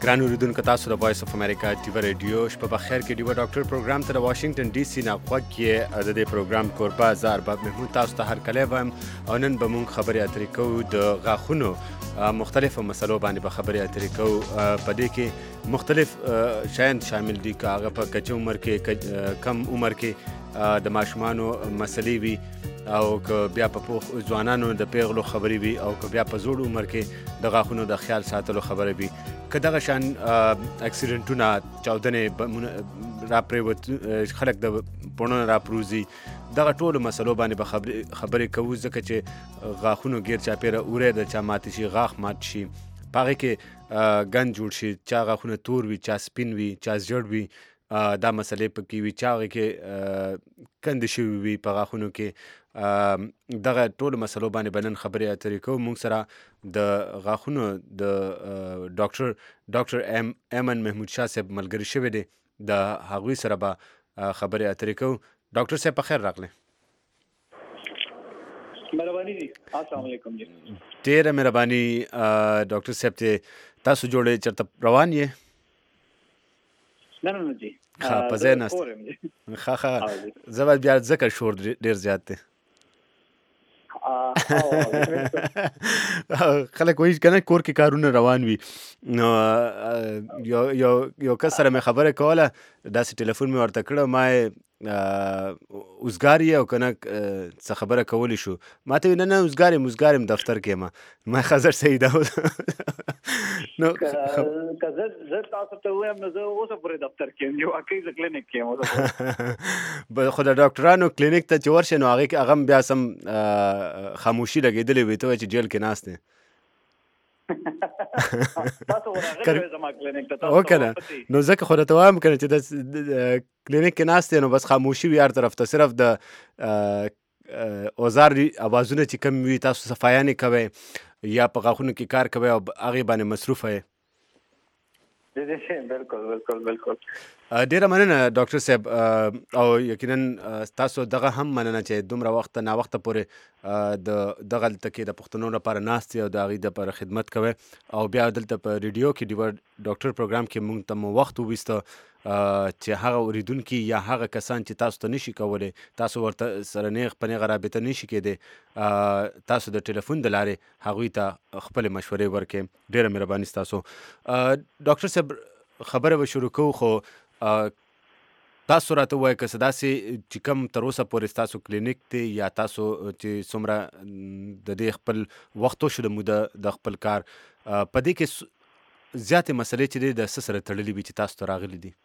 ګران اوریدونکو تاسو د وایس اف امریکا ټیوی ریډیو شپه بخیر کې ډیو ډاکټر پروګرام ته د واشنگټن ډي سي نه غوږ کې د دې پروګرام کوربه زار باب محمود تاسو ته هر کله وایم او نن به مونږ خبرې اترې کوو د غاښونو مختلفو مسلو باندې به خبرې اترې کوو په دې کې مختلف شیان شامل دي که هغه په کچه عمر کې کم عمر کې د ماشومانو مسلې وي او که بیا په پوخ ځوانانو د پیغلو خبرې وي او که بیا په زوړ عمر کې د غاښونو د خیال ساتلو خبرې وي که دغه شان اکسیډنټونه چاودنې را پرېوت خلک د پوړنو را پروزي دغه ټولو مسلو باندې به خبرې کوو ځکه چې غاښونو ګیر چاپېره اوری د چا ماتې شي غاښ مات شي په هغې کې ګند جوړ شي چا غاښونه تور وي چا سپین وي چا زیړ وي دا مسلې پکې وي چا هغې کې کندې شوي وي په غاښونو کې دغه ټولو مسلو باندې به نن خبرې اترې کوو موږ سره د غاښونو د ډاکټر ایمن محمود شاه صاحب ملګري شوی دی د هغوی سره به خبرې اترې کوو ډاکټر صاحب په خیر راغلی مهرباني دي السلام علیکم جی ډېره مهرباني ډاکټر صاحب ته تاسو جوړې چېرته روان یې نه جی په ځای ناست ښه زه به بیا ځکه شور ډېر زیات دی خلک وایي کنه کور کې کارونه روان وي نو یو کس سره مې خبره کوله داسې ټلیفون مې ورته کړه ما اوزګار یې او که نه څه خبره کولی شو ما ته وایي نه اوزګار یم دفتر کې یم ما ښه زر صحیح ده نو که زه تاسو ته ووایم نو زه اوسه پورې دفتر کې یم واقعي زه کلینیک کې یم خو د ډاکټرانو کلینیک ته چې ورشې نو هغه هم بیا سم خاموشي لګېدلې وي ته وایي چې جیل کې ناست دی او کنه نو ځکه خو راته وایم کنه چې د کلینیک کې ناست دی نو بس خاموشي وي هر طرف ته صرف د اوزار اوازونه چې کم وي تاسو صفایانې کوئ یا په غاښونو کې کار کوئ او هغې باندې مصروفه یې بالکل ډیره مننه ډاکټر صاحب او یقینا تاسو دغه هم مننه چې دومره وخت ناوخته پورې دغلته کې د پښتنو لپاره ناست او د هغې دپاره خدمت کوئ او بیا دلته په ریډیو کې ډاکټر پروګرام کې موږ ته مو وخت وویسته چې هغه اوریدونکي یا هغه کسان چې تاسو ته نشي کولی تاسو ورته سره نیغ په نیغه رابطه نشي کېدی تاسو د ټلیفون د لارې هغوی ته خپلې مشورې ورکړئ ډیره مهرباني ستاسو ډاکټر صاحب خبره به شروع کوو خو تاسو راته ووایئ که څه داسې چې کوم تر اوسه پورې ستاسو کلینیک دی یا تاسو چې څومره د دې خپل وخت وشو د موده د خپل کار په دې کې زیاتې مسلې چې دی د څه سره تړلي وي چې تاسو ته راغلي دي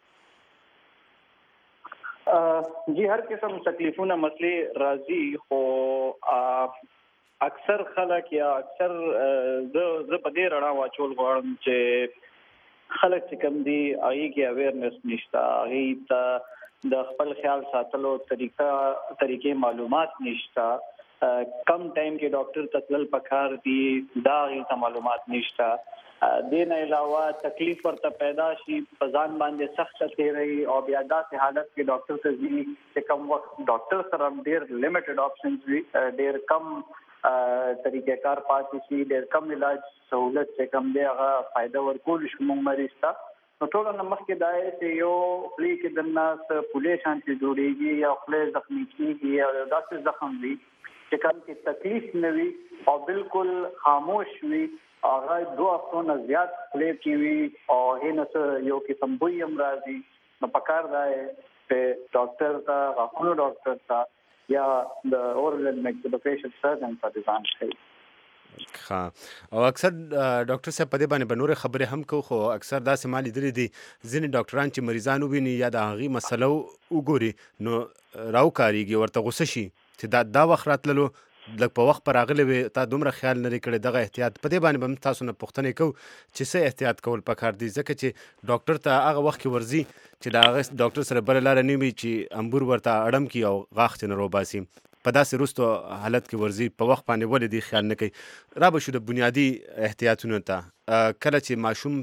جی هر قسم تکلیفونه مسلې راځي خو اکثر خلک یا اکثر زه په دې رڼا واچول غواړم چې خلک چې کم دي هغې کې اویرنس نشته هغې ته د خپل خیال ساتلو طریقې معلومات نشته کم ټایم کې ډاکټر ته تلل پکار دي دا هغې ته معلومات نشته دې نه علاوه تکلیف ورته پیدا شي په ځان باندې سخته تېروي او بیا داسې حالت کې ډاکټر ته ځي چې کم وخت ډاکټر سره ډېر لیمیټډ آپشنز وي ډېر کم طریقې کار پاتې شي ډېر کم علاج سہولت چې کم دی هغه فایده ورکول شي موږ مریض ته نو ټولو نه مخکې دا دی چې یو خولې کې دننه څه پولې شانتې جوړېږي یا خولې زخمي کېږي یا داسې زخم وي چې کوم کې تکلیف نه وي او بالکل خاموش وي هغه 2 هفتو نه زیات خولې کې وي او هغې نه څه یو قسم بوی هم راځي نو پکار دا دی چې ډاکټر ته غاښونو ډاکټر ته یا د اورل اینڈ ماکسیلوفیشل سرجن ته ځان ښیي او اکثر ډاکټر صاحب په دې باندې به نورې خبرې هم کوو خو اکثر داسې ما لیدلي دي ځینې ډاکټران چې مریضان وویني یا د هغې مسله وګوري نو راوکارېږي ورته غوسه شي چې دا وخت راتللو لږ په وخت په راغلی وي تا دومره خیال نه دی کړی دغه احتیاط په دې باندې به هم تاسو نه پوښتنې کوو چې څه احتیاط کول پکار دي ځکه چې ډاکټر ته هغه وخت کې ورځي چې د هغه ډاکټر سره بله لاره نه وي چې امبور ورته اړم کړي او غاښ ته نه روباسي په داسې وروستو حالت کې ورځي په وخت باندې ولې دې خیال نه کوي را به شو د بنیادي احتیاطونو ته کله چې ماشوم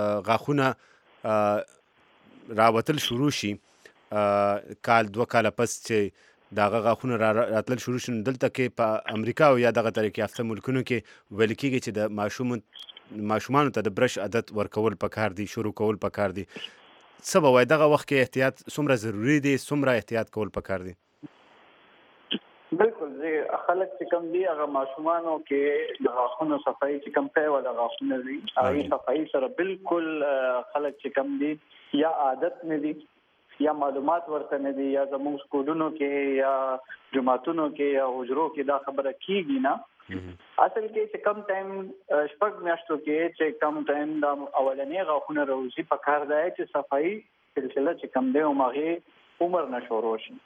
غاښونه راوتل شروع شي کال 2 کاله پس چې د هغه غاښونه راتلل شروع شي دلته کې په امریکا او یا دغه ترقي یافته ملکونو کې ویل کېږي چې د ماشوم ماشومانو ته د برش عادت ورکول پکار دي، شروع کول پکار دي. څه به وایي دغه وخت کې احتیاط څومره ضروري دی، څومره احتیاط کول پکار دي؟ بالکل خلک چې کوم دي هغه ماشومانو کې د غاښونو صفایي چې کوم ځای ولا غاښونه دي هغه صفایي سره بالکل خلک چې کوم دي یا عادت نه دي یا معلومات ورته نه دي یا زموږ سکولونو کې یا جماعتونو کې یا حجرو کې دا خبره کیږي نه. اصل کې چې کم ټایم شپږ میاشتو کې چې کم ټایم د اولنې غاښونه روزي په کار دی چې صفایي سلسله چې کم دی او ماغه عمر نه شروع شي.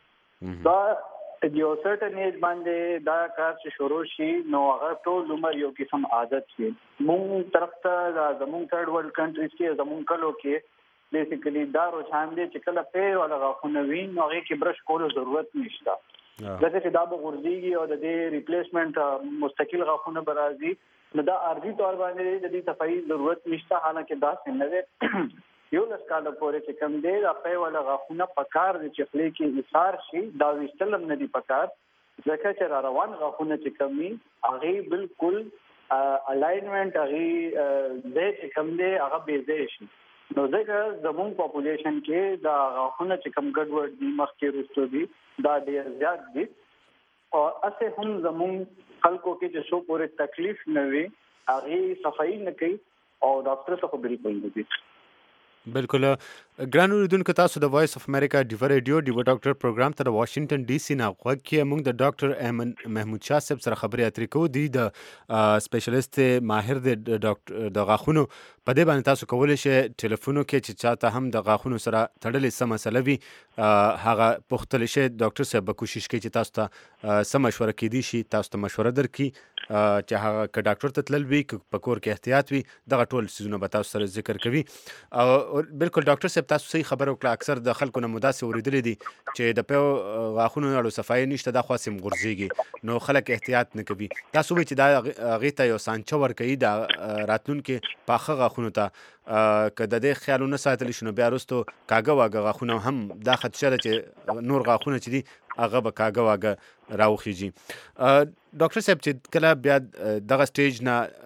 دا یو سرټن ایج باندې دا کار چې شروع شي نو هغه ټول عمر یو قسم عادت شي. مونږ طرف ته زموږ ثرد ورلد کنټریز کې زموږ کلو کې بیسیکلی دا روشان دي چې کله په ولا غاښونه وین نو هغه کې برش کولو ضرورت نشته. ځکه چې دا به غورځيږي او د دې ریپلیسمنت مستقل غاښونه برازي نو دا ارضي تور باندې د دې صفایي ضرورت نشته. حالانکه دا څنګه ده یو لسکاله پورې چې کم دی دا په ولا غاښونه پکار دي چې خلې کې ایثار شي دا وشتلم نه دي پکار ځکه چې روان غاښونه چې کمی هغه بالکل الاینمنت هغه د چې کم دی هغه به ځای شي. نو ځکه زموږ پاپولیشن کې دا غاښونه چې کم ګډوډ دي مخکې وروسته دي دا ډېر زیات دي او اسه هم زموږ خلکو کې چې شو پورې تکلیف نه وي هغه صفایي نه کوي او ډاکټر ته خو بالکل نه دي. بالکل ګران اوریدونکو تاسو د وایس اف امریکا ډیو ریډیو ډیو ډاکټر پروګرام ته د واشنگټن ډي سي نه غوږ کې موږ د ډاکټر ایمن محمود شاه صاحب سره خبرې اترې کوو. دی د سپیشلیست ماهر د ډاکټر د غاښونو په دې باندې تاسو کولی شئ ټلیفونو کې چې چاته هم د غاښونو سره تړلې څه مسله وي هغه پوښتلی شئ. ډاکټر صاحب به کوشش کوي چې تاسو ته څه مشوره کیدی شي تاسو ته مشوره درکړي چې هغه که ډاکټر ته تلل وي که په کور کې احتیاط وي دغه ټول څیزونه به تاسو سره ذکر کوي. او بالکل ډاکټر صاحب تاسو صحیح خبره وکړه. اکثر د خلکو نه مو داسې اورېدلي دي چې د پیو غاښونو اړو صفایي نشته دا خو هسې غورځېږي نو خلک احتیاط نه کوي. تاسو وایئ چې دا هغې ته یو سانچه ورکوي د راتلونکي پاخه غاښونو ته که د دې خیال ونه ساتلی شي نو بیا وروستو کاږه واږه غاښونه هم دا خدشه ده چې نور غاښونه چې دي هغه به کاږه واږه راوخیږي. ډاکټر صاحب چې کله بیا دغه سټیج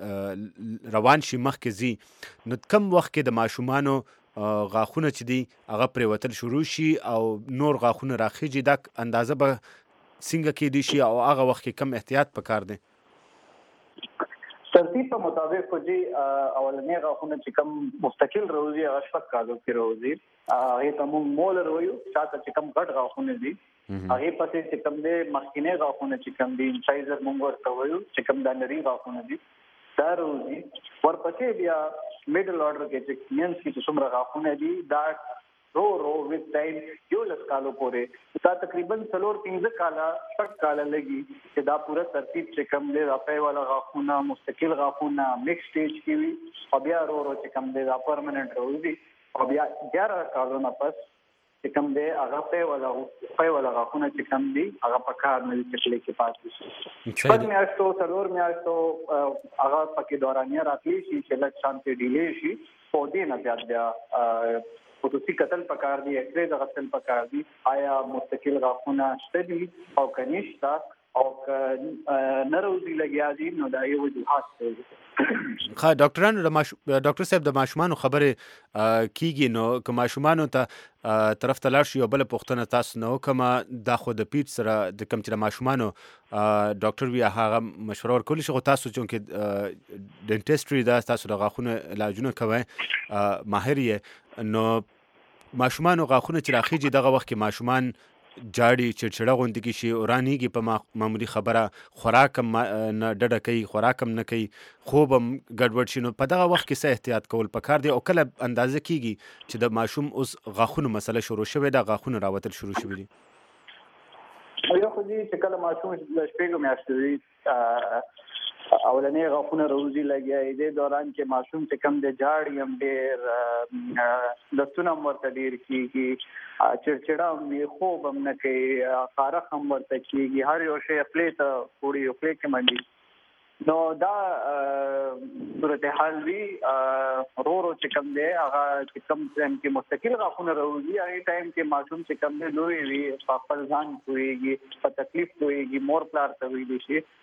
نه روان شي مخکې ځي نو کم وخت کې د ماشومانو غاښونه چې دي هغه پرېوتل شروع شي او نور غاښونه راخیږي دا اندازه به څنګه کیدی شي او هغه وخت کې کم احتیاط پکار دی؟ ترتیب په مطابق خو جی اولنې غاښونه چې کم مستقل روزي هغه شپږ کالو کې روزي هغه ته موږ مولر وایو شاته چې کم غټ غاښونه دي هغه پسې چې کم دي مخکینه غاښونه چې کم دي انسایزر موږ ورته وایو چې کم د نری غاښونه دي دا روزي. ورپسې بیا میډل اورډر کې چې مینس کې څومره غاښونه دي دا رو ویت ټایم یو لس کالو پورې دا تقریبا 4-5 کاله شپږ کاله لګي چې دا پوره ترتیب چې کم دی راپای والا غاښونه مستقل غاښونه میکس سټیج کې وي او بیا رو چې کم دی دا پرمننت روزي او بیا 11 کالو نه پس چې کم دی هغه پای والا غاښونه چې کم دی هغه په کار نه چکلې کې پاتې شي. شپږ میاشتو 4 میاشتو هغه پکې دورانیه راتلی شي چې لږ شانتي ډیلې شي په دې نه بیا خصوصي قتل پکار دی ایکس رے د قتل پکار دی آیا مستقل غاښونه شته دي او کنيشتا او نروزي لګیا دي نو دا یو وجوهات دی. ښه ډاکټر صاحب د ماشومانو خبرې کیږي نو که ماشومانو ته طرف ته لاړ شي یو بله پوښتنه تاسو نه وکړمه دا خو د پیټ سره د کوم چې د ماشومانو ډاکټر وي هغه مشوره ورکولی شي خو تاسو چونکې ډینټسټري ده تاسو د غاښونو علاجونه کوئ ماهر یې نو ماشومانو غاښونه چې راخیږي دغه وخت کې ماشومان جاړي چړچړه غوندې کې شي ورانیږي په معمولي خبره خوراک هم نه ډډه کوي خوراک هم نه کوي خوب هم ګډوډ شي نو په دغه وخت کې څه احتیاط کول پکار دی او کله اندازه کیږي چې د ماشوم اوس غاښونو مسله شروع شوې ده غاښونه راوتل شروع شوي دي؟ یو خو دې چې کله ماشوم د شپږو میاشتو وي اولنې غاښونه روزي لګیا دې دوران کې ماشوم چې کم د جاړي هم ډېر دستونه هم ورته ډېر کېږي چړچړه هم خوب هم نه کوي خارخ هم ورته کېږي هر یو شی خولې ته وړي خولې کې منډي نو دا صورتحال وي رو چې کم دی هغه چې کم ټایم کې مستقل غاښونه روزي هغه ټایم کې ماشوم چې کم دی لوی وي په خپل ځان پوهېږي په تکلیف پوهېږي مور پلار ته ویلی شي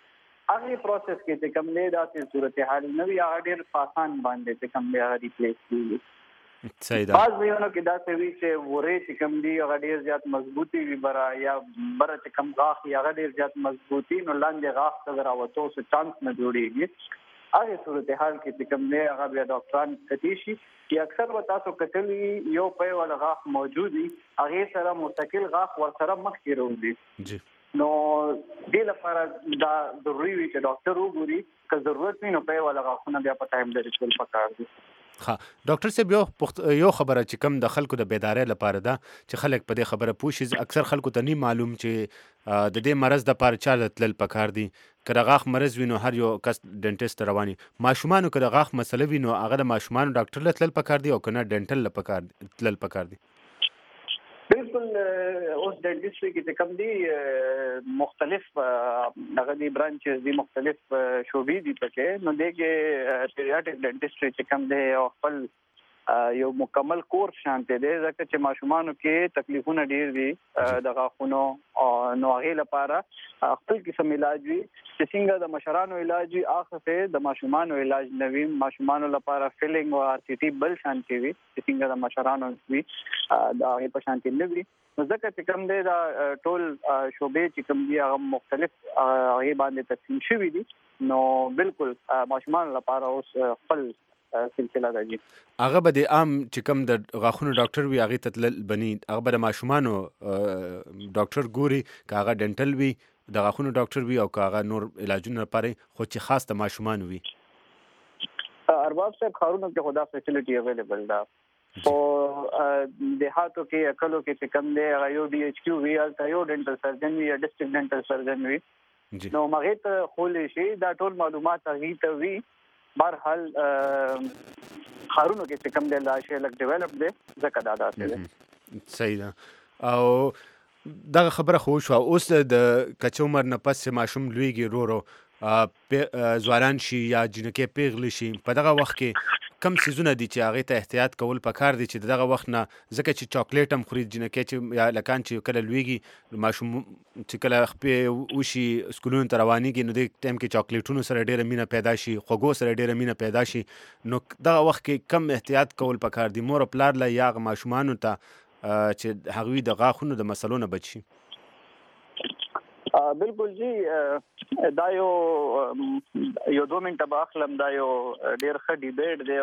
هغه پروسس کې چې کوم دی داسې صورتحال نه وي هغه ډېر په آسان باندې چې کوم دی هغه ریپلیس کېږي. صحیح ده. بعض ویونو کې داسې وي چې ورې چې کوم دی هغه ډېر زیات مضبوطي وي بره یا بره چې کوم غاښ وي هغه ډېر زیات مضبوطي نو لاندې غاښ ته د راوتو څه چانس نه جوړېږي. هغه صورتحال کې چې کوم دی هغه بیا ډاکټران کتلی شي چې اکثر به تاسو کتلی یو پی والا غاښ موجود وي هغې سره مستقل غاښ ورسره مخکې راوځي. نو دې لپاره دا ضروري وي چې ډاکټر وګوري که ضرورت وي نو پی والا غاښونه بیا په ټایم لري کول پکار دي. ها ډاکټر صاحب یو خبره چې کم د خلکو د بیدارۍ لپاره ده چې خلک په دې خبره پوه شي. اکثر خلکو ته نه معلوم چې د دې مرض د پاره چا تلل پکار دي. که د غاښ مرض وي نو هر یو کس ډنټسټ رواني. ماشومانو که د غاښ مسله وي نو هغه د ماشومانو ډاکټر له تلل پکار دي او که نه ډنټل تلل پکار دي. بالکل اوس ډنټسټري کې چې کوم دي مختلف هغه دي برانچز دي مختلف شعبې دي پکې نو دغه پیریاډیک ډنټسټري چې کوم دی او خپل یو مکمل کورس شانته دی ځکه چې ماشومانو کې تکلیفونه ډیر دي د غاښونو نو هغه لپاره خپل قسم علاج وي چې څنګه د مشرانو علاج وي اخر د ماشومانو علاج نوي ماشومانو لپاره فیلینګ او ار ټي ټي بل شانتي وي چې څنګه د مشرانو وي دا هغه په شانتي نه وي. نو ځکه چې کوم دی دا ټول شوبې چې کوم دي هغه مختلف هغه باندې تقسیم شوي دي نو بالکل ماشومان لپاره اوس خپل سلسله ده. هغه به د عام چې کوم د غاښونو ډاکټر وي هغه ته تلل بني هغه به د ماشومانو ډاکټر ګوري که هغه ډنټل وي د غاښونو ډاکټر وي او که هغه نور علاجونه لپاره خو چې خاص د ماشومانو وي. ارباب صاحب ښارونو کې خدا فیسیلیټي اویلیبل ده خو دیهاتو کې اکلو کې چې کوم دی هغه یو ډي ایچ کیو وي هلته یو ډنټل سرجن وي یا ډسټرکټ ډنټل سرجن وي نو هغې ته خولی شي دا ټول معلومات هغې ته وي. بهرحال خارونو کې چې کوم دی دا شی لږ ډیولپ دی ځکه دا داسې دی. صحیح ده. او دغه خبره خو شوه اوس د کچه عمر نه پس ماشوم لویږي ورو ځوانان شي یا جنکۍ پیغلې شي په دغه وخت کې کم سیزونه دي چې هغې ته احتیاط کول پکار دي چې دغه وخت نه ځکه چې چاکلیټ هم خوري جنکۍ چې یا لکان چې کله لویږي ماشوم چې کله خپې وشي سکولونو ته روانېږي نو دې ټایم کې چاکلیټونو سره ډېره مینه پیدا شي خوږو سره ډېره مینه پیدا شي نو دغه وخت کې کم احتیاط کول پکار دي مور او پلار له یا هغه ماشومانو ته چې هغوی د غاښونو د مسلو نه بچ شي. بالکل جی دا یو 2 منټه به اخلم دا یو ډېر ښه ډیبیټ دی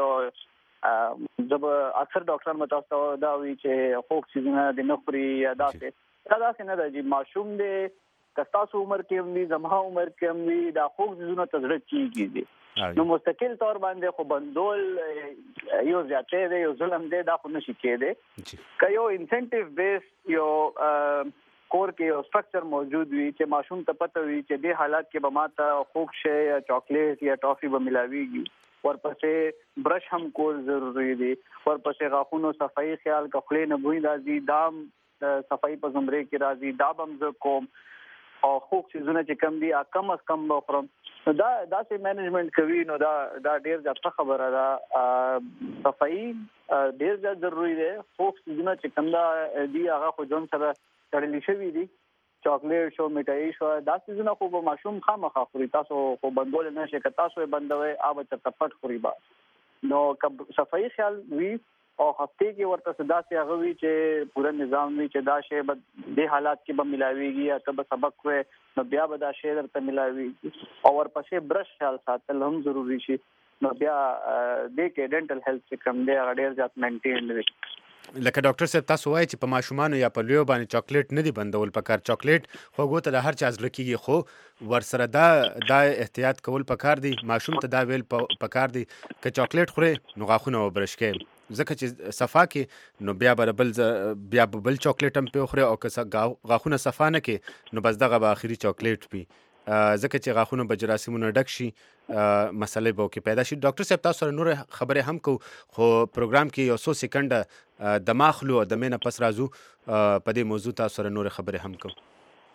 او زه به اکثر ډاکټران به تاسو ته دا وایي چې خوږ څیزونه دې نه خوري یا داسې نه ده جی ماشوم دی که ستاسو عمر کې هم وي زما عمر کې هم وي دا خوږ څیزونه ته زړه کېږي دي نو مستقل طور باندې خو بندول یو زیاتی دی یو ظلم دی دا خو نشي کېدی که یو انسنټیو بیس یو کور کې یو سټرکچر موجود وي چې ماشوم ته پته وي چې دې حالات کې به ماته خوږ شی یا چاکلیټ یا ټافي به ملاویږي ورپسې برش هم کول ضروري دي ورپسې غاښونو صفایي خیال که خولې نه بوی راځي دام صفایي په زمرې کې راځي دا به هم زه کوم او خوږ څیزونه چې کم دي کم از کم به خورم نو دا داسې مینجمنټ کوي نو دا ډېر زیات ښه خبره ده. صفایي ډېر زیات ضروري دی خوږ څیزونه چې کم ده دي هغه خو ځان سره تړلی شوي دي چاکلیټ شو میټایي شو دا څیزونه خو به ماشوم خامخا خوري تاسو خو بندولی نه شئ که تاسو یې بندوئ هغه به چېرته پټ خوري به نو که صفایي خیال وي او هفتې کې ورته څه داسې هغه وي چې پوره نظام وي چې دا شی به دې حالات کې به ملاویږي یا ته به سبق وې نو بیا به دا شی درته ملاویږي او ورپسې برش خیال ساتل هم ضروري شي نو بیا دې کې ډنټل هیلث چې کوم دی هغه ډېر زیات مینټین وي. لکه ډاکټر صاحب تاسو وایي چې په ماشومانو یا په لویو باندې چاکلیټ نه دي بندول پکار چاکلیټ خوږو ته د هر چا زړه کېږي خو ورسره دا احتیاط کول پکار دي ماشوم ته دا ویل پکار دي که چاکلیټ خوري نو غاښونه وبرش کړي ځکه چې صفا کې نو بیا به بل چاکلیټ هم پې وخوري او که غاښونه صفا نه کې نو بس دغه به آخري چاکلیټ پي ځکه چې غاښونه به جراثیمونه ډک شي مسلې به وکې پیدا شي. ډاکټر صاحب تاسو سره نور خبرې هم کوو خو پروګرام کې یو څو سیکنډه دمه اخلو او دمې نه پس راځو په دې موضوع تاسو سره نور خبرې هم کوو.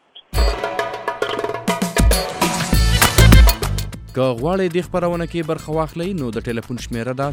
که غواړئ دې خپرونه کې برخه واخلئ نو د ټلیفون شمیره ده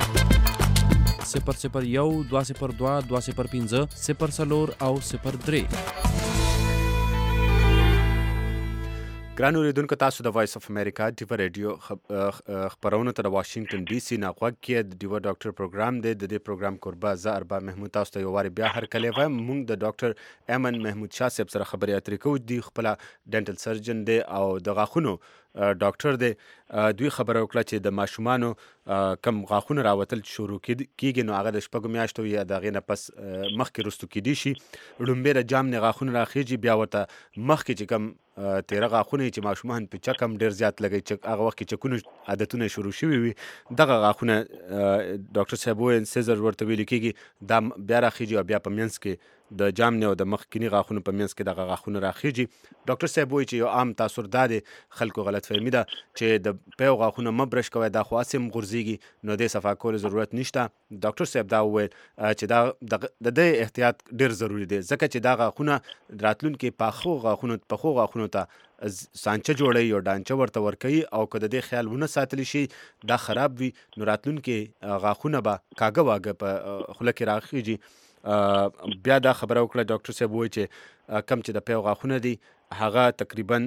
001 202 205 04 او 03. ګران اوریدونکو تاسو د وایس اف امریکا ډیو ریډیو خبرونه ته د واشنگټن ډي سي نه غوږ کې د ډیو ډاکټر پروګرام دی. د دې پروګرام کوربه زه ارباب محمود تاسو ته یو واري بیا هرکلی وایم. موږ د ډاکټر ایمن محمود شاه صاحب سره خبرې اترې کوو. دوی خپله ډینټل سرجن دی او د غاښونو ډاکټر دی. دوی خبره وکړه چې د ماشومانو کم غاښونه راوتل شروع کیږي نو هغه د شپږو میاشتو یا د هغې نه پس مخکې رستو کیدی شي. لومبې د جام نه غاښونه راخیږي، بیا ورته مخکې چې کم تیره غاښونه چې ماشومان په چک هم ډېر زیات لګوي، هغه وخت کې چکونو عادتونه شروع شوي وي، دغه غاښونه ډاکټر صاحب وویل سیزر ورته ویل کېږي، دا بیا راخیږي او بیا په منځ کې د جام نه او د مخکیني غاښونو په منځ کې دغه غاښونه راخیږي. ډاکټر صاحب وایي چې یو عام تاثر دا دی، خلکو غلط فهمي ده چې د پیو غاښونه مه برش کوئ، دا خو هسې هم غورځېږي نو دې صفا کولو ضرورت نشته. ډاکټر صاحب دا وویل چې دا د دې احتیاط ډېر ضروري دی ځکه چې دا غاښونه راتلونکي پخو غاښونو ته سانچه جوړوي او ډانچه ورته ورکوي او که د دې خیال ونه ساتلی شي دا خراب وي نو راتلونکي غاښونه به کاږه واږه په خوله کې راخیږي. بیا دا خبره وکړه ډاکټر صاحب وایي چې کم چې د پیو غاښونه دي هغه تقریبا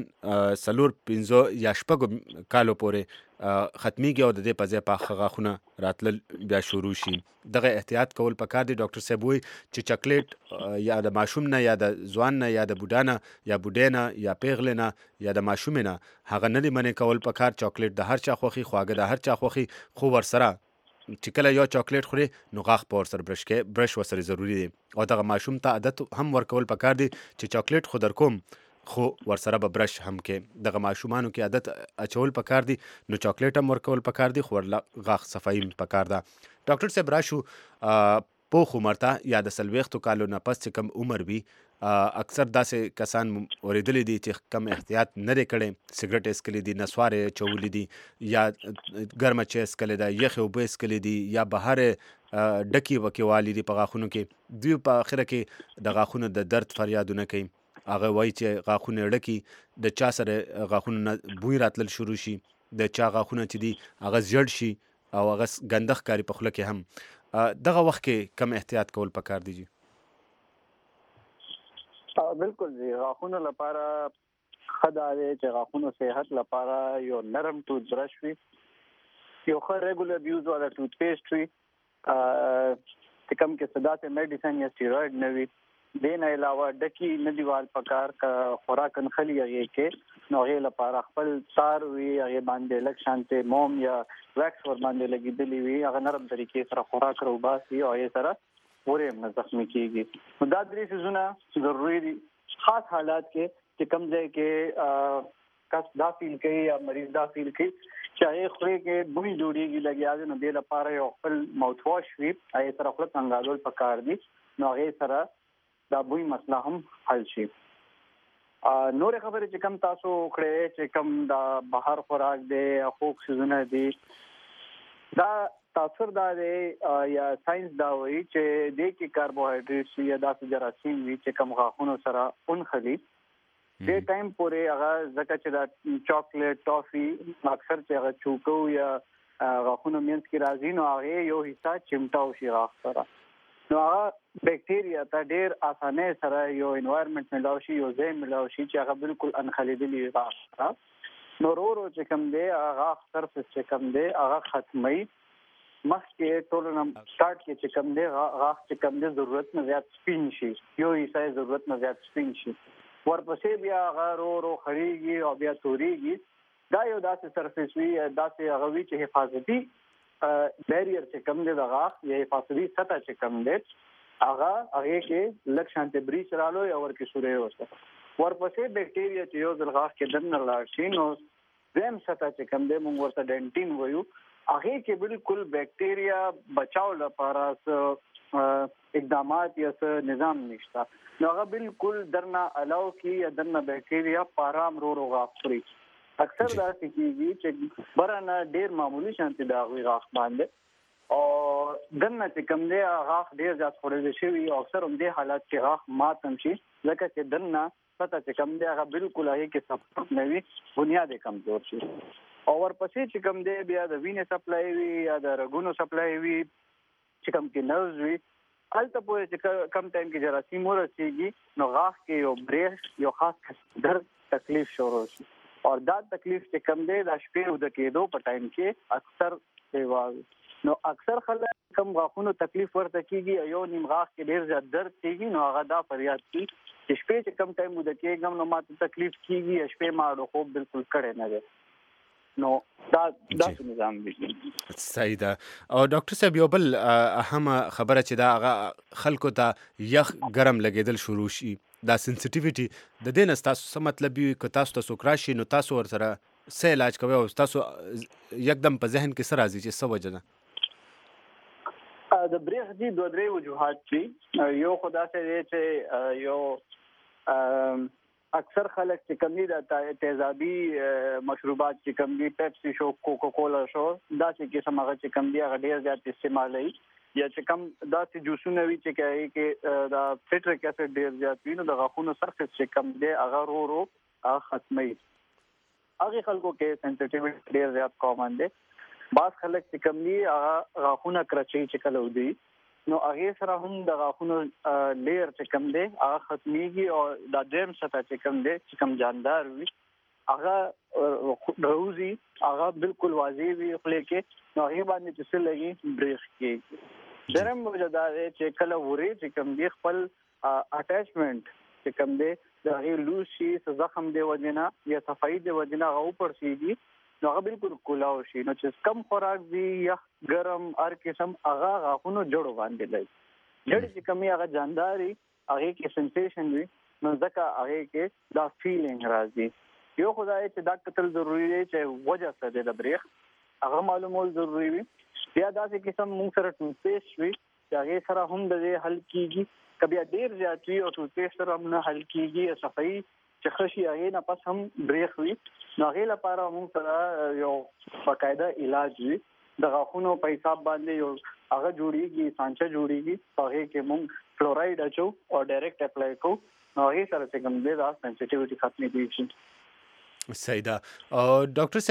4-5 یا 6 کالو پورې ختمیږي او د دې په ځای پاخه غاښونه راتلل بیا شروع شي. دغه احتیاط کول پکار دی. ډاکټر صاحب وایي چې چاکلیټ یا د ماشوم نه یا د ځوان نه یا د بوډا نه یا بوډۍ نه یا پیغلې نه یا د ماشومې نه هغه نه دی منع کول پکار. چاکلیټ د هر چا خوښي، خواږه د هر چا خوښي، خو ورسره چې کله یو چاکلیټ خوري نو غاښ په ورسره برش ورسره ضروري دی او دغه ماشوم ته عادت هم ورکول پکار دی چې چاکلیټ خو در کوم خو ورسره به برش هم کې. دغه ماشومانو کې عادت اچول پکار دي نو چاکلیټ هم ورکول پکار دي خو غاښ صفایي پکار ده. ډاکټر صاحب راشو پوخ عمر ته یا د 40 کالو نه پس چې کم عمر وي اکثر داسې کسان اوریدلی دي چې کم احتیاط نه دی کړی، سګرټ اسکلی دي، نسوارې چولی دي یا ګرمه چای اسکلی ده، یخې اوبه اسکلی دي یا بهر ډکې وکې والی دي په غاښونو کې. دوی په اخره کې د غاښونو د درد فریادونه کوي. هغه وایي چې غاښونه ډکي د چا سره غاښونو نه بوی راتلل شروع شي، د چا غاښونه چې دي هغه زیړ شي او هغه ګنده ښکاري په خوله کې هم. دغه وخت کې کم احتیاط کول پکار دی. بالکل جی، غاښونو لپاره ښه دا دی چې غاښونو صحت لپاره یو نرم ټوت برش وي، یو ښه ریګولر یوز والا ټوت پیسټ وي چې کوم کې څه داسې میډیسن یا سټیرویډ نه وي. دې نه علاوه ډکي نه دیوال پکار که خوراک نخلي هغې کې نو هغې لپاره خپل تار وي، هغې باندې لږ شانتې موم یا ویکس ور باندې لګېدلی وي، هغه نرم طریقې سره خوراک راوباسي او هغې سره پورې هم نه زخمي کېږي. نو دا 3 څیزونه ضروري دي. خاص حالات کې چې کوم ځای کې کس دا فیل کوي یا مریض دا فیل کوي چې هغې خولې کې بوی جوړېږي لګیا دی نو دې لپاره یو خپل ماوث واش وي، هغې سره خوله څنګالول پکار دي نو هغې سره دا بوی مسله هم حل شي. نورې خبرې چې کم تاسو کړې چې کم دا بهر خوراک دی یا خوږ څیزونه دي، دا تاثر دا دی یا ساينس دا وایي چې دې کې کاربوهایډریټ یا داسې جراثیم وي چې کم غاښونو سره اونخلي دې ټایم پورې هغه ځکه چې دا چاکلیټ ټافي اکثر چې هغه چوکو یا غاښونو منځ کې راځي نو هغې یو حصه چمټاو شي غاښ سره نو هغه بیکټیریا ته ډېر اسانۍ سره یو انوایرمنټ ملاو شي، یو ځای ملاو شي چې هغه بالکل انخلیدلی وي غاښ سره نو ورو چې کوم دی هغه غاښ سرفس چې کوم دی هغه ختموي. مخکې ټولو نه سټارټ کې چې کوم دی غاښ چې کوم دی ضرورت نه زیات سپین شي، یو حصه یې ضرورت نه زیات سپین شي، ورپسې بیا هغه ورو خړېږي او بیا تورېږي. دا یو داسې سرفس وي، داسې هغه وي چې حفاظتي بیریر چې کوم دی د غاښ یا حفاظتي سطح چې کوم دی هغې کې لږ شانتې بریچ رالو یا ورکې سورې وسه ورپسې بیکټیریا چې یو ځل غاښ کې دننه لاړ شي نو دویم سطح چې کوم دی موږ ورته ډینټین وایو، هغې کې بالکل بیکټیریا بچاو لپاره اقدامات یا نظام نشته نو هغه بالکل درنه الاو کې یا درنه بیکټیریا په ارام رو غاښ خوري. اکثر داسې کېږي چې برنه ډېر معمولي شانتې د هغوی غاښ باندې او دننه چې کوم دی غاښ ډېر زیات خوړلی شوي او اکثر هم دې حالات کې غاښ مات هم شي ځکه چې دننه سطح چې کوم دی هغه بالکل هغې کې سپورټ نه وي، بنیاد یې کمزور شي او ورپسې چې کوم دی بیا د وینې سپلای وي یا د رګونو سپلای وي چې کوم کې نروز وي هلته پورې چې کم ټایم کې جراثیم ورسېږي نو غاښ کې یو بریښ یو خاص درد تکلیف شروع شي او دا تکلیف چې کم دی د شپې او د کېدو په ټایم کې اکثر دی. نو اکثر خلک کم غاښونو تکلیف ورته کیږي یو نیم غاښ کې ډیر زیات درد کیږي نو هغه دا فریاد کوي چې شپې چې کم ټایم د کېږم نو ماته تکلیف کیږي شپې ما د خوب بالکل کړی نه دی. نو دا نظام دی. صحیح ده. او ډاکټر صاحب یو بل اهم خبره چې دا هغه خلکو ته یخ ګرم لګیدل شروع شي دا سنسټیویټي د دې نه تاسو څه مطلب وي که تاسو ته څوک راشي نو تاسو ورسره څه علاج کوئ او تاسو یکدم په ذهن کې څه راځي چې څه وجه ده؟ د بریخ دي دوه درې وجوهات دي. یو خدا سره دی چې یو اکثر خلک چې کم دي د تیزابي مشروبات چې کم دي پیپسي شو کوکا کولا شو دا چې قسم هغه چې کم دي هغه ډیر زیات استعمالوي یا چې کم دا چې جوسونه وي چې کوي کې دا سټریک اسید ډیر زیات وي نو د غاښونو سرفیس چې کم دي هغه رو هغه ختمي. هغه خلکو کې سنسټیویټي ډیر زیات کامن دي. بعض خلک چې کم دي هغه غاښونه کرچي چې کله ودي نو هغه سره هم د غاښونو لیر چې کم دی هغه ختميږي او د درم سطح چې کم دی چې کم جاندار وي هغه روزي هغه بالکل واضح وي خو کې نو هغه باندې چې څه لګي بریخ کې درم وجدا چې کله وری چې کم دی خپل اٹیچمنٹ چې کم دی د هغه لوشي زخم دی وجنا یا صفائی دی وجنا هغه پر سیږي نو هغه بالکل کولاو شي. نو چې کم خوراک دی یا ګرم هر قسم هغه غاښونو جوړو باندې لای جوړ چې کمی هغه جانداري هغه کې سنسیشن وي نو ځکه هغه کې دا فیلینګ راځي. یو خدای چې دا کتل ضروری دی چې وجه څه دی د بریخ هغه معلومول ضروری وي. بیا داسې قسم موږ سره ټوت پیسټ وي چې هغه سره هم د حل کیږي کبي ډیر زیات وي او ټوت پیسټ سره هم نه حل کیږي صفائی چې خشي هغه نه پس هم بریخ وي نو هغه لپاره موږ سره یو باقاعده علاج وي د غاښونو په حساب باندې یو هغه جوړیږي سانچه جوړیږي هغه کې موږ فلورایډ اچو او ډایرکټ اپلای کوو نو هغه سره چې کوم دی دا سنسټیویټي ختمې دي. صحیح ده. او ډاکټر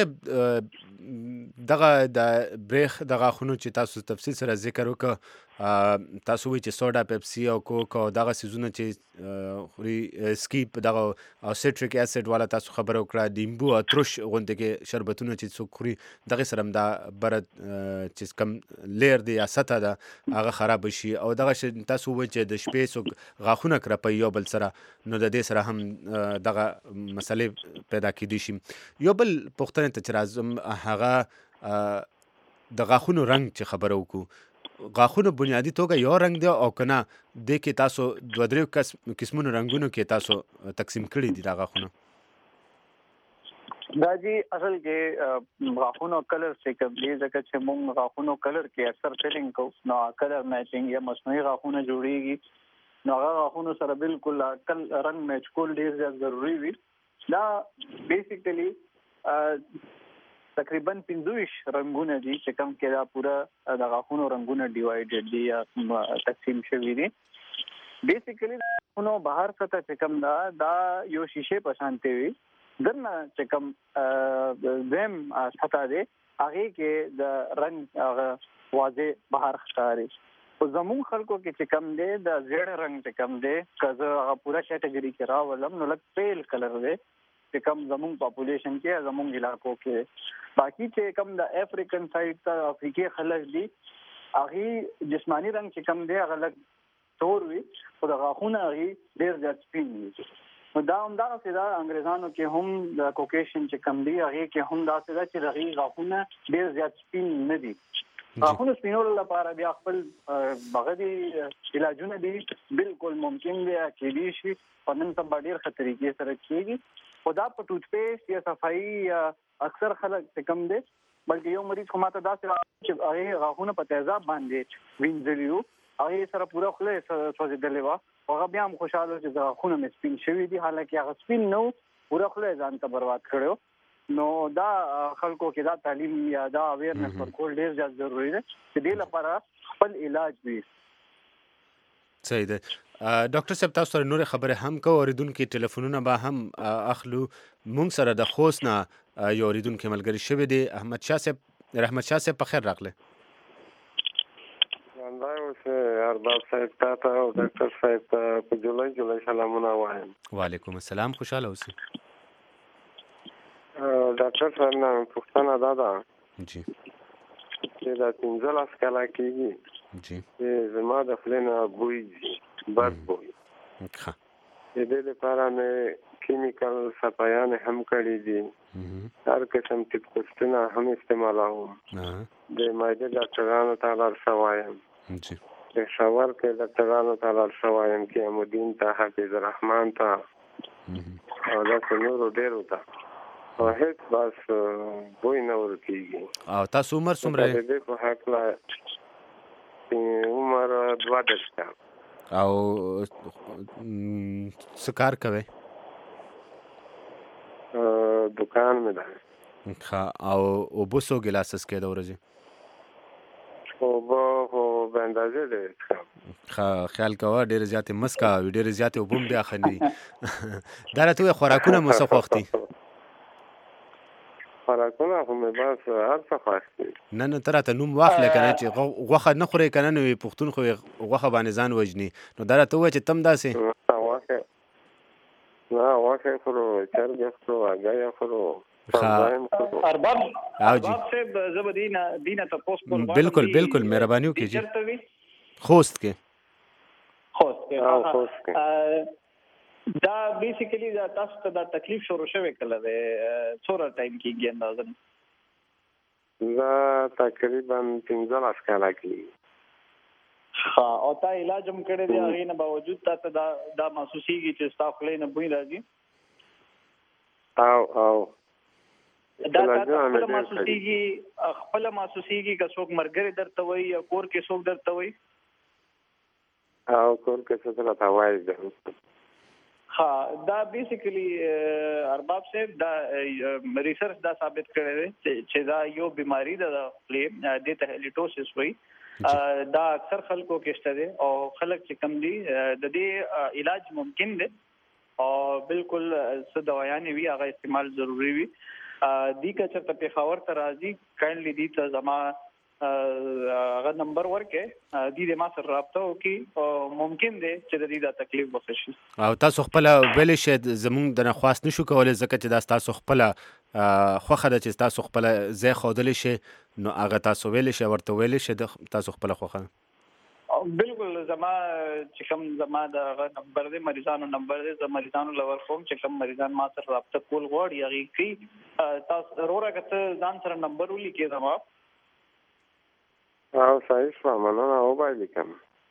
صاحب دغه د بریخ د غاښونو چې تاسو تفصیل سره ذکر وکړه تاسو وی چې سوډا پیپسي او کوک او دغه سيزونه چې خوري سکیپ دغه او سټریک اسید والا تاسو خبرو کړه دیمبو او ترش غونډه کې شربتونه چې څوک خوري دغه سره دا برد چې کم لیر دی یا سطح ده هغه خراب شي او دغه تاسو وی چې د شپې څوک غاښونه کرپي یو بل سره نو د دې سره هم دغه مسلې پیدا کیدی شي. یو بل پوښتنه ته راځم هغه د غاښونو رنگ چې خبرو وکړو غاښونو بنیادی توګه یو رنگ دی او کنه د کې تاسو دوه درې قسمونو رنگونو کې تاسو تقسیم کړی دي دا غاښونه؟ دا جی اصل کې غاښونو کلر چې کوم دی ځکه چې موږ غاښونو کلر کې اکثر فیلینګ کوو نو کلر میچینګ یا مصنوعي غاښونه جوړیږي نو هغه غاښونو سره بالکل کل رنگ میچ کول ډیر زیات ضروری وي. دا بیسیکلی تقریبا 25 رنگونه دي چې کوم کې دا پورا د غاښونو رنگونه ډیوایډډ دي یا تقسیم شوی دي. بیسیکلی غاښونو بهر سطح چې کوم دا یو شیشه په شانته وي دنه چې کوم زم سطح دی هغه کې د رنگ هغه واضح بهر ښکاري. او زمون خلکو کې چې کوم دی د زیړ رنگ چې کوم دی کزه هغه پورا کټګوري کې راولم نو لکه پیل کلر دی چې کم زمون پاپولیشن کې زمون علاقو کې باقي چې کم د افریقن سایډ ته افریقي خلک دي هغه جسمانی رنگ چې کم دی هغه لګ تور وي او د غاښونو هغه ډیر ځات سپین وي. نو دا هم دا سیدا انګریزانو کې هم د کوکیشن چې کم دی هغه کې هم دا سیدا چې هغه غاښونه ډیر ځات سپین نه دي. غاښونو سپینولو لپاره بیا خپل بغدي علاجونه دي بالکل ممکن دی چې دي شي په نن سبا ډیر خطرې کې سره کېږي. خدا په ټوت پیسټ یا صفائی یا اکثر خلک څه کم دي بلکې یو مریض خو ماته دا چې هغه غاښونه په تیزاب باندې وینځلیو هغه سره پورا خله سوځیدلې و هغه بیا هم خوشاله چې غاښونه مې سپین شوي دي حالکه هغه سپین نو پورا خله ځان ته برباد کړو نو دا خلکو کې دا تعلیم یا دا اویرنس ورکول ډیر زیات ضروری دی چې دې لپاره خپل علاج وي. صحیح ده. ډاکټر صاحب تاسو سره نور خبره هم کو اوریدونکو ټلیفونونه به هم اخلو. مونږ سره د خوست نه یو اوریدونکو ملګری شوی دی احمد شاه صاحب. رحمت شاه صاحب په خیر راغله. الله اوسه ارباب صاحب ته او ډاکټر صاحب ته په جولای سلامونه وایم. وعلیکم السلام خوشاله اوسئ. ډاکټر صاحب نه پوښتنه دا ده جی چې دا 15 کاله کېږي جی چې زما د خولې نه بوی ځي بد بوی ښه د دې لپاره مې کیمیکل صفایان هم کړي دي هر قسم ټیپسونه هم استعمالوم د معدې ډاکټرانو ته لاړ شوایم جی پېښور کې ډاکټرانو ته لاړ شوایم کې امودین ته حفیظ الرحمن ته او داسې نورو ډېرو ته او هیڅ بس بوی نه ورکېږي. او تاسو عمر څومره د دې په هکله عمر 22 کال. او څه کار کوئ؟ دکان مې ده. ښه او اوبه څو ګیلاس څښئ د ورځې؟ اوبه خو به اندازې ډېرې څښم. ښه خیال کوه ډېرې زیاتې مه څښه او ډېرې زیاتې اوبه هم بیا ښه نه دي. دا راته ووایه خوراکونه مو څه خوښ دي؟ خوراکونه خو مې بس هر څه خوښ دي. نه ته راته نوم واخله که نه چې غوښه نه خورئ که نه نو پښتون خو غوښه باندې ځان وژني نو دا راته ووایه چې ته هم داسې نه غوښه خورو چرګ خورو هګۍ خورو ارباب صاحب زه به دینه تپوس کول غواړم. بالکل مهرباني وکړئ جی. خوست کې دا بیسیکلی دا تاسو ته دا تکلیف شروع شوی کله دی څومره ټایم کېږي اندازه؟ دا تقریبا 15 کاله کېږي. او تا علاج هم کړی دی هغې نه باوجود تا ته دا محسوسېږي چې ستا خولې نه بوی راځي؟ او دا تا ته خپله محسوسېږي که څوک ملګري درته وایي یا کور کې څوک درته وایي؟ او کور کې څوک راته وایي. دا بیسیکلی ارباب صاحب دا ریسرچ دا ثابت کړی دی چې دا یو بیماری ده د خولې دې ته هیلیټوسس وایي. دا اکثر خلکو کې شته دی او خلک چې کم دي د دې علاج ممکن دی او بالکل څه دوایانې وي هغه استعمال ضروری وي. دی که چېرته پېښور ته راځي کاینډلي دی ته زما هغه نمبر ورکړئ دی د ما سره رابطه وکړي او ممکن دی چې د دې دا تکلیف به ښه شي. او تاسو خپله ویلی شئ زموږ د نه خواست نشو کولی ځکه چې دا ستاسو خپله خوښه ده چې تاسو خپله ځای ښودلی شئ نو هغه تاسو ویلی شئ ورته ویلی شئ تاسو خپله خوښه ده. بالکل زما چې کوم زما د هغه نمبر دی مریضانو نمبر دی زه مریضانو له ورکوم چې کوم مریضان ما سره رابطه کول غواړي هغې کوي. تاسو وروره که ته ځان سره نمبر ولیکې زما او صحیح شوه مننه وبایلي کوم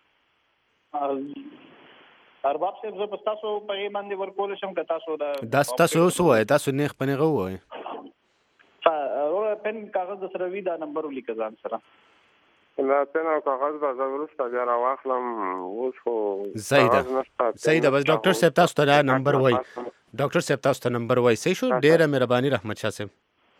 ارباب صاحب زه به ستاسو په هغې باندې ورکولی شم که تاسو دا ستاسو اوس ووایه تاسو نیغ په نیغه ووایه وروره پن کاغذ د سره وي دا نمبر ولیکه ځان سره. دا پن او کاغذ به زه وروسته بیا راواخلم اوس خو صحیح ده بس ډاکټر صاحب تاسو ته دا نمبر وایي ډاکټر صاحب تاسو ته نمبر وایي صحیح شو. ډېره مهرباني رحمت شاه صاحب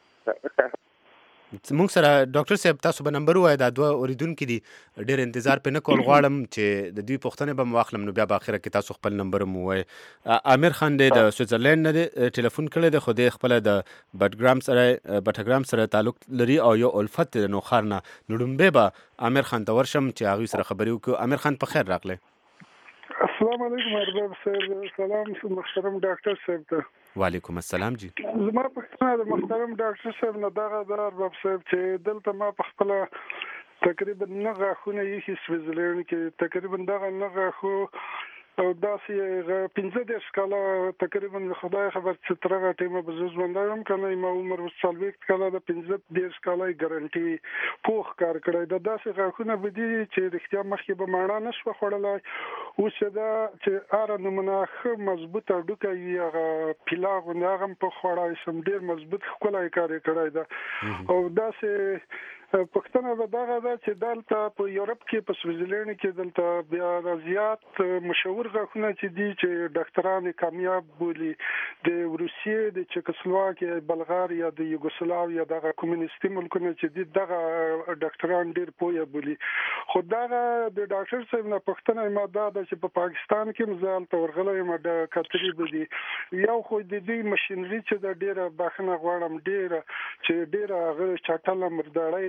مونږ سره ډاکټر صاحب تاسو به نمبر ووایه دا دوه اورېدونکي دي ډېر انتظار پې نه کول غواړم چې د دوی پوښتنې به م واخلم نو بیا په اخره کې تاسو خپل نمبر هم ووایه. امیر خان دی د سویټزرلینډ نه دی ټلیفون کړی دی خو دی خپله د بټګرام سره تعلق لري او یو الفت دی د نوښار نه نو لومبی به امیر خان ته ورشم چې هغوی سره خبرې وکړو. امیر خان په خیر راغلی. السلام علیکم ارباب صاحب. سلام محترم ډاکټر صاحب ته. وعلیکم السلام جی. زما پوښتنه د محترم ډاکټر صاحب نه دغه ده ارباب صاحب چې دلته ما په خپله تقریبا 9 غاښونه ایښي سویټزرلینډ کې تقریبا دغه 9 غاښو او داسې 15 کاله تقریبا خدای خبر چې تر هغه ټیمه به زه ژوندی یم که نه ما عمر 40 کاله د 15 کاله یې ګارنټي پوخ کار کړی د داسې غاښونه به دي چې رښتیا مخکې به ماڼه نه شوه خوړلی اوس یې دا چې هره نمونه ښه مضبوط هډوکی وي هغه پیلا غوندې هغه هم په خوړی شم ډېر مضبوط ښکلی کار یې کړی ده او داسې پوښتنه به دغه ده چې دلته په یورپ کې په سویټزرلینډ کې دلته بیا زیات مشهور غاښونه چې دي چې ډاکټران کامیاب بولي د روسیې د چکسلواکیا بلغاریا د یوګوسلاویا دغه کمونیستي ملکونه چې دي دغه ډاکټران ډېر پوهه بولي خو دغه د ډاکټر صاحب نه پوښتنه ما دا ده چې په پاکستان کې هم زه هلته ورغلی یم کتري به دي یو خو د دوی مشینري چې ده ډېره بخښنه غواړم ډېره چې ډېره هغه چټله مرداړۍ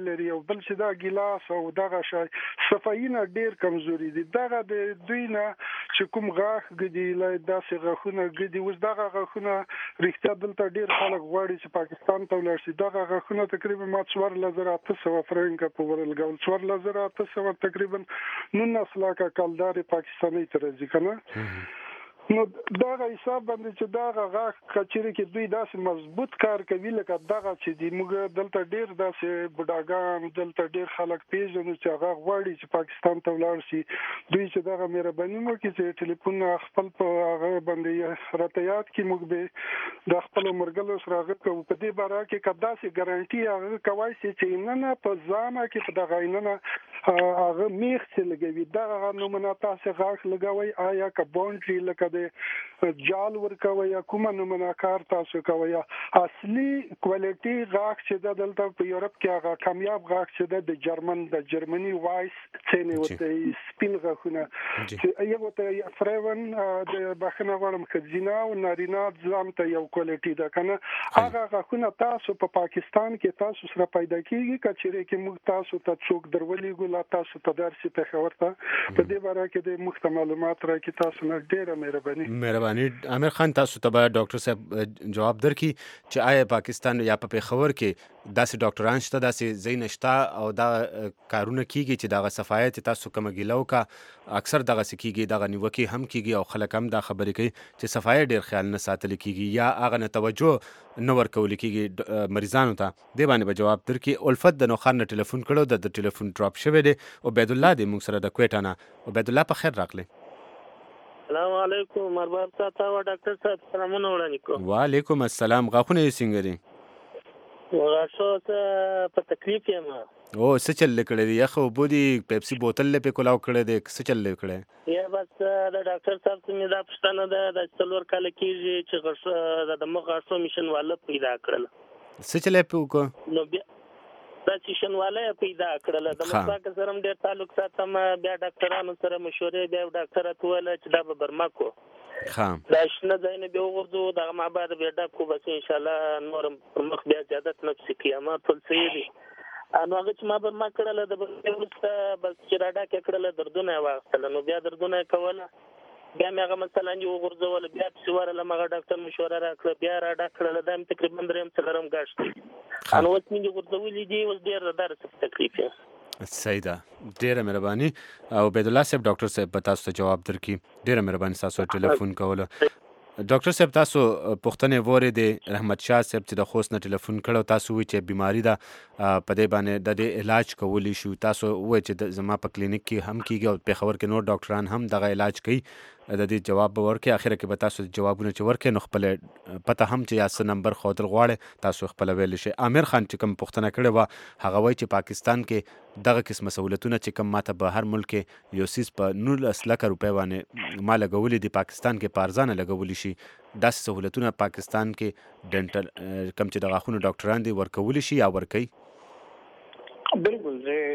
لري او بل چې دا ګلاس او دغه شی صفایي نه ډیر کمزوري دي. دغه د دوی نه چې کوم غاښ ګدي لای داسې غاښونه ګدي، اوس دغه غاښونه رښتیا دلته ډیر خلک غواړي چې پاکستان ته ولاړ شي. دغه غاښونه تقریبا ما 4800 فرنګ په ورلګول 4800 تقریبا 19 لکه کالدار پاکستاني ته راځي کنه. نو دغه حساب باندې چې دغه غاښ کچېرې کې دوی داسې مضبوط کار کوي لکه دغه چې دی موږ دلته ډیر داسې بډاګان دلته ډیر خلک پیژنو چې هغه غواړي چې پاکستان ته ولاړ شي. دوی چې دغه مهرباني وکړي چې ټلیفون خپل په هغه باندې راته یاد کړي، موږ به د خپل مرګلو سره هغه کوو. په دې باره کې که داسې ګارانټي هغه کوای شي چې نه په ځانه کې په دغه نه هغه میخ چې لګوي دغه نومونه تاسو غاښ لګوي، آیا که بونډري لکه جال ورکوي یا کومه نمونه کار تاسو کوي. اصلي کوالټي غاښ چې د دلته په یورپ کې هغه کامیاب غاښ چې د جرمني وایس څنګه وته سپین غاښونه چې یو ته فرون د بخنه غوړم خزینه او نارینه ځام ته یو کوالټي ده کنه. هغه غاښونه تاسو په پاکستان کې تاسو سره پیدا کیږي کچېره کې موږ تاسو ته څوک درولي ګل تاسو ته درسي په خبرته په دې باره کې د مخته معلومات راکې تاسو نه ډیره مهرباني. امیر خان تاسو ته به ډاکټر صاحب جواب درکړي چې آیا پاکستان یا په پیښور کې داسې ډاکټران شته داسې ځای نشته او دا کارونه کیږي چې دغه صفایت تاسو کوم ګیلو کا اکثر دغه سکیږي دغه نیوکي هم کیږي او خلک هم دا خبرې کوي چې صفایت ډیر خیال نه ساتل کیږي یا هغه نه توجه نه ورکول کیږي مریضانو ته. دې باندې به جواب درکړي. الفت د نوخان نه ټلیفون کړو د ټلیفون ډراپ شوی دی. عبید الله دې موږ سره د کوټه نه. عبید الله په خیر راغلی. السلام علیکم مرباب تاسو او ډاکټر صاحب سلامونه وړاندې کوم. وعلیکم السلام. غاښونه یې څنګه دي؟ غاښو په تکلیف یم. او څه چل کړی دی؟ یخ اوبه دي پیپسي بوتل په کولاو کړی دی څه چل کړی؟ یا بس د ډاکټر صاحب څخه دا پوښتنه ده د څلور کال کېږي چې غاښ د مخ غاښو میشن والا پیدا کړل. څه چل په وکړو؟ نو بیا دا چې شنواله پیدا کړل د مخاک سره ډېر تعلق ساتم. بیا ډاکټرانو سره مشورې بیا ډاکټر ته ویل چې دا به برما کو دا شنه ځای نه به وګورځو دا ما بعد بیا ډاکو بس ان شاء الله نورم مخ بیا زیادت نفسي قیامت ټول صحیح دي. نو هغه چې ما برما کړل د ورسته بس چې راډا کې کړل دردونه واغستل. نو بیا دردونه کوله بیا مې هغه مثلا یو غورځول بیا څوار لمغه ډاکټر مشوره راکړه بیا راډا کړل دا تقریبا دریم څلورم غاښ نو اوس مې ورځولې دي اوس ډیر درس تکلیف یې سیدا. ډیره مهرباني. او عبید الله صاحب ډاکټر صاحب په تاسو ته جواب درکړي. ډیره مهرباني تاسو ټلیفون کوله. ډاکټر صاحب تاسو پوښتنه وره دي رحمت شاه صاحب چې د خوست نه ټلیفون کړو تاسو وی چې بیماری ده په دې باندې د دې علاج کولی شو. تاسو وای چې زما په کلینیک کې هم کیږي او په خبر کې نور ډاکټران هم دغه علاج کوي. د دې جواب ورکړي اخر کې به تاسو جوابونه چې ورکړي نو خپل پته هم چې یاس نمبر خاطر غواړي تاسو خپل ویل شي. امیر خان چې کوم پوښتنه کړې و هغه وای چې پاکستان کې دغه قسم سہولتونه چې کوم ماته به هر ملک یو سیس په 19 لک روپے باندې ما لګولې دي پاکستان کې پارزانه لګولې شي. داسې سہولتونه پاکستان کې ډنټل کم چې د غاښونو ډاکټران دي ورکول شي یا ورکي؟ بالکل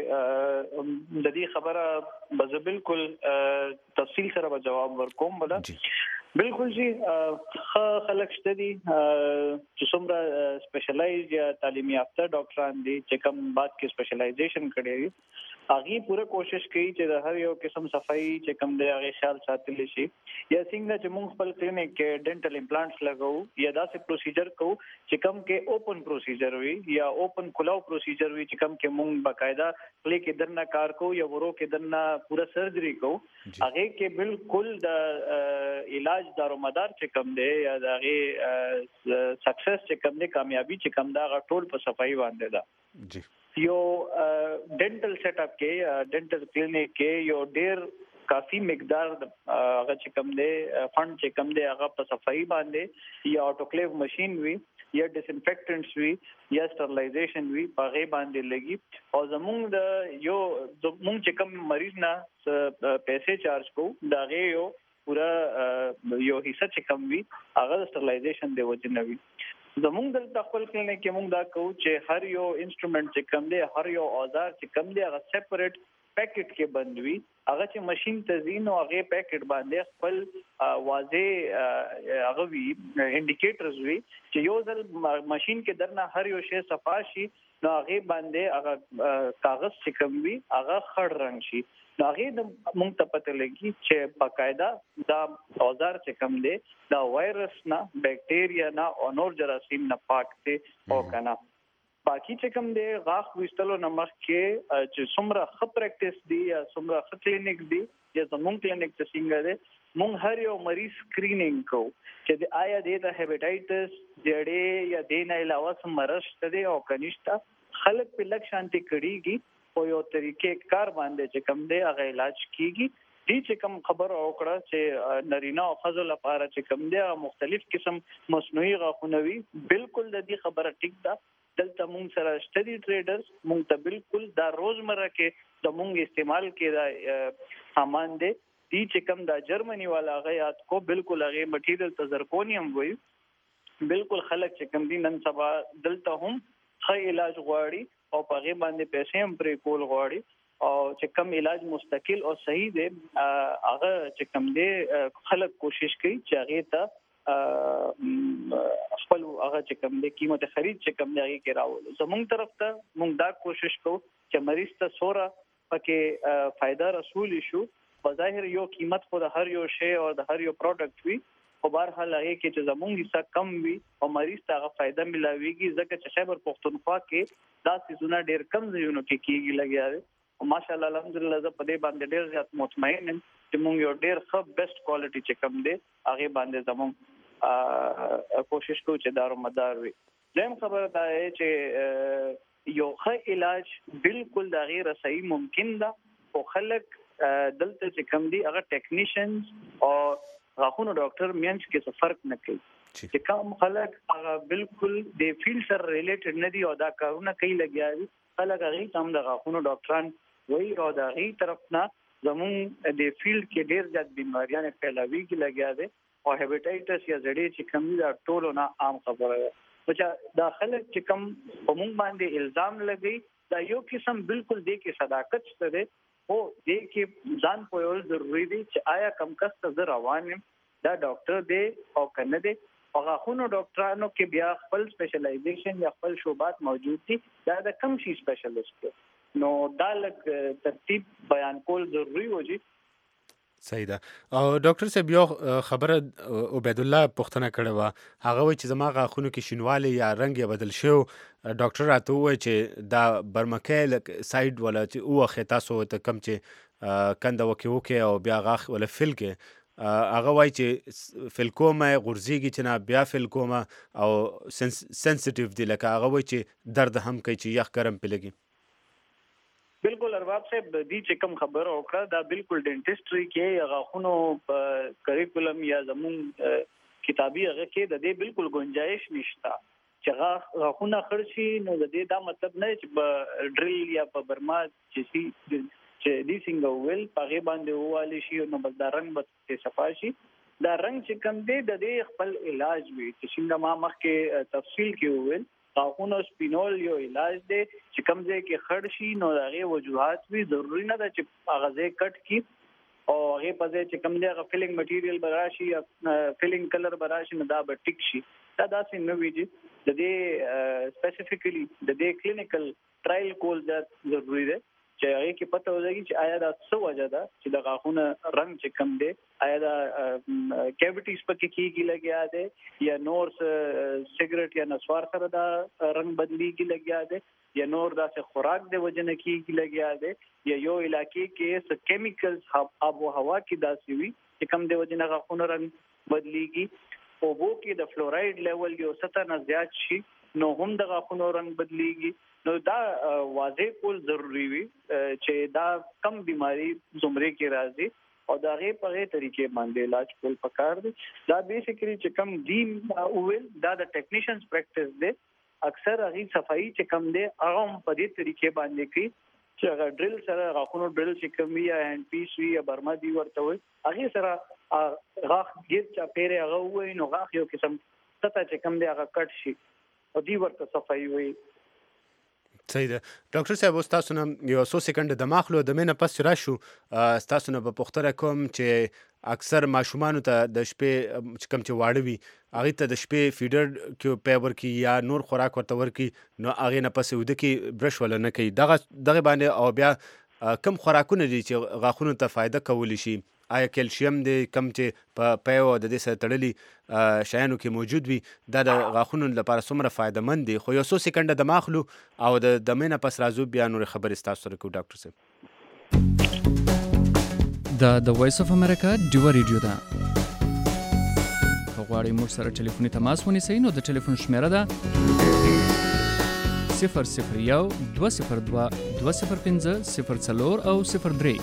د دې خبره به بالکل تفصیل سره جواب ورکوم. بلا بالکل جی خلک شته دي چې څومره سپیشلایز یا تعلیمي یافته ډاکټران دي چې کوم بات کې سپیشلایزیشن کړي هغه پوره کوشش کوي چې د هر یو قسم صفائی چې کوم دی هغه خیال ساتل شي. یا څنګه چې موږ خپل کلینیک کې ډنټل امپلانټس لګاو یا داسې پروسیجر کوو چې کوم کې اوپن پروسیجر وي یا اوپن کلاو پروسیجر وي چې کوم کې موږ باقاعده خپل کې درنه کار کوو یا ورو کې درنه پوره سرجری کوو. هغه کې بالکل د علاج دارومدار چې کوم دی یا د هغه سکسس چې کوم دی کامیابی چې کوم دا ټول په صفائی باندې ده. جی یو ډنټل سیټ اپ کې ډنټل کلینیک کې یو ډیر کافی مقدار هغه چې کوم دی فند چې کوم دی هغه په صفائی باندې یا آټوکلیو ماشين وي یا ډیسانفیکټنټس وي یا سټرلایزیشن وي په غي باندې لګي. او زموږ د یو زموږ چې کوم مریض نه پیسې چارج کوو دا غي یو پورا یو حصہ چې کوم وي هغه سټرلایزیشن دی وجه وي. زموږ د خپل کلینیک کې موږ دا کوو چې هر یو انسټرومنت چې کوم دی هر یو اوزار چې کوم دی هغه سیپریټ پیکټ کې بند وي. هغه چې ماشين تزین او هغه پیکټ باندې خپل واضح هغه وی انډیکیټرز وي چې یو ځل ماشين کې درنه هر یو شی صفا شي نو هغه باندې هغه کاغذ چې کوم وي هغه خړ رنگ شي. نو هغه مونږ ته پته لګي چې باقاعده دا اوزار چې کوم دی دا وایرس نه بیکټیریا نه او نور جراثیم نه پاک دي او کنه. باقی چې کوم دی غاښ وستلو نمخ کې چې څومره ښه پریکټیس دی یا څومره ښه کلینیک دی یا زموږ کلینیک ته څنګه دی مونږ هر یو مریض سکرینینګ کوو چې د آیا د هپاتایټس جړې یا د نه علاوه سم مرض شته او کنيشته خلک په لک شانتي کړيږي او یو طریقې کار باندې چې کوم دی هغه علاج کیږي. دي چې کوم خبر اوکړه چې نارینه او ښځو لپاره چې کوم دی مختلف قسم مصنوعي غاښونه وي بالکل د دې خبره ټیک ده. دلته مونږ سره شتري ټریډرز مونږ ته بالکل دا روزمره کې د مونږ استعمال کې دا سامان دی. دي چې کوم دا جرمني والا غیات کو بالکل هغه مټیریل ته زرکونیم وي. بالکل خلک چې کوم دي نن سبا دلته هم ښه علاج غواړي او په هغه باندې پیسې هم پرې کول غواړي او چې کوم علاج مستقل او صحیح دی هغه چې کوم دی خلک کوشش کوي چې هغه ته خپل هغه چې کوم دی قیمت خرید چې کوم دی هغه کې راول. زموږ طرف ته موږ دا کوشش کوو چې مریض ته سوره پکې فائدہ رسول شو. بظاهر یو قیمت خو د هر یو شی او د هر یو پروډکټ وي خو بهر حال هغه کې چې زموږ حصہ کم وي او مریض ته هغه فائدہ ملاويږي ځکه چې خیبر پختونخوا کې دا سيزونه ډېر کم ځایونو کې کیږي لګیا دي او ماشاءالله الحمدلله زه په دې باندې ډېر زیات مطمئن یم چې موږ یو ډېر ښه بیسټ کوالټي چې کم دی هغه باندې زموږ کوشش کوو چې دارومدار وي. زم خبره ده چې یو ښه علاج بالکل د غیر صحیح ممکن ده او خلک دلته چې کم دي هغه ټیکنیشنز او غاښونو ډاکټر مینس کې څه فرق نه کوي چې کوم خلک هغه بالکل د فیلډ سره ریلیټډ نه دي او دا کارونه کوي لګیا دي خلک هغه هم د غاښونو ډاکټران وایي او دا غي طرف نه زمون د فیلډ کې ډېر زیات بیماریاں پھیلاوي کې لګیا دي او هپاتایټس یا زړې چې کوم دي دا ټولو نه عام خبره ده. چې دا خلک چې کوم په موږ باندې الزام لګي دا یو قسم بالکل دی کې صداقت شته او دی کې ځان پوهول ضروری دی چې آیا کم کس ته روان یم دا ډاکټر دی او کنه دی. غاښونو ډاکټرانو کې بیا خپل سپیشلایزیشن یا خپل شعبات موجود دي دا د کم شي سپیشلیست نو دا لږ ترتیب بیان کول ضروری وږي. صحیح ده. او ډاکټر صاحب یو خبره عبید الله پوښتنه کړې وه هغه وایي چې زما غاښونو کې شینوالی یا رنګ یې بدل شو. ډاکټر راته ووایي چې دا برمکی ساید ولا چې ووخې تاسو ته کم چې کنده وکې او بیا غاښ ولا فل کې هغه وایي چې فل کومه غورځېږي چې نه بیا فل کومه او سنسټیو دی لکه هغه وایي چې درد هم کوي چې یخ ګرم پې لګي. بالکل ارباب صاحب دې چې کوم خبره وکړه دا بالکل ډینټسټري کې غاښونو کریکولم یا زمون کتابي هغه کې د دې بالکل گنجائش نشته چې غاښونه خرشي نو د دې دا مطلب نه چې په ډریل یا په برما چې دې څنګه ویل پغه باندې والی شي نو بس دا رنگ به صفا شي. دا رنگ چې کوم دی د دې خپل علاج وي چې څنګه ما مخکې تفصیل کې ویل غاښونو سپینول یو علاج دی چې کوم ځای کې خړ شي نو هغه وجوهات وی ضروری نه ده چې هغه ځای کټ کی او هغه په ځای چې کوم ځای هغه فیلینګ مټیریل براشي یا فیلینګ کلر براشي نو دا به ټیک شي. دا داسې نه ویږي د دې سپیسیفیکلی د دې کلینیکل ټرایل کول ضروری دی چې هغه کې پته ولګي چې آیا دا څه وجه ده چې د غاښونو رنگ چې کم دی آیا دا کیویټیز پکې کیږي لګیا دی یا نور سیګریټ یا نسوار سره دا رنگ بدلیږي لګیا دی یا نور دا څه خوراک دی وجنه کیږي لګیا دی یا یو علاقې کې څه کیمیکلز آب او هوا کې داسې وي چې کم دی وجنه غاښونو رنگ بدلیږي او وو کې د فلورایډ لیول یو سطح نه زیات شي نو هم د غاښونو رنگ بدلیږي. نو دا واضح کول ضروری وي چې دا کم بیماری زمره کې راځي او دا غي په غي طریقې باندې علاج کول پکار دي. دا بیسیکلی چې کم دیم اول دا د ټیکنیشنز پریکټیس دی اکثر هغه صفائی چې کم دی هغه په دې طریقې باندې کوي چې هغه ډریل سره غاښونو ډریل چې کم یا هاند پیس وی یا برما دی ورته وي هغه سره غاښ ګیر چا پیره هغه وای نو غاښ یو قسم ستته چې کم دی هغه کټ شي او دی ورته صفائی وي. صحیح ده. ډاکټر صاحب تاسو نه یو څو سکند د ماخلو د مینه پس راشو تاسو نه په پوښتنه کوم چې اکثر ماشومانو ته د شپې کم چې واړه وي هغې ته د شپې فیډر کې پی ورکړي یا نور خوراک ورته ورکړي نو هغې نه پسې وده کې برش ولا نه کوي دغه باندې او بیا کم خوراکونه دي چې غاښونو ته فایده کولی شي آیا کیلشیم دی کم چې په پیو د دې سره تړلي شیانو کې موجود وي دا د غاښونو لپاره څومره فایده مند دي خو یو څو سکنډه د ماخلو او د دمې نه پس راځو بیا نورې خبرې ستاسو سره کوو ډاکټر صاحب دا د وایس اف امریکا ډیوه ریډیو ده که غواړئ موږ سره ټلیفوني تماس ونیسئ نو د ټلیفون شمیره ده 001 202 205 04 او 03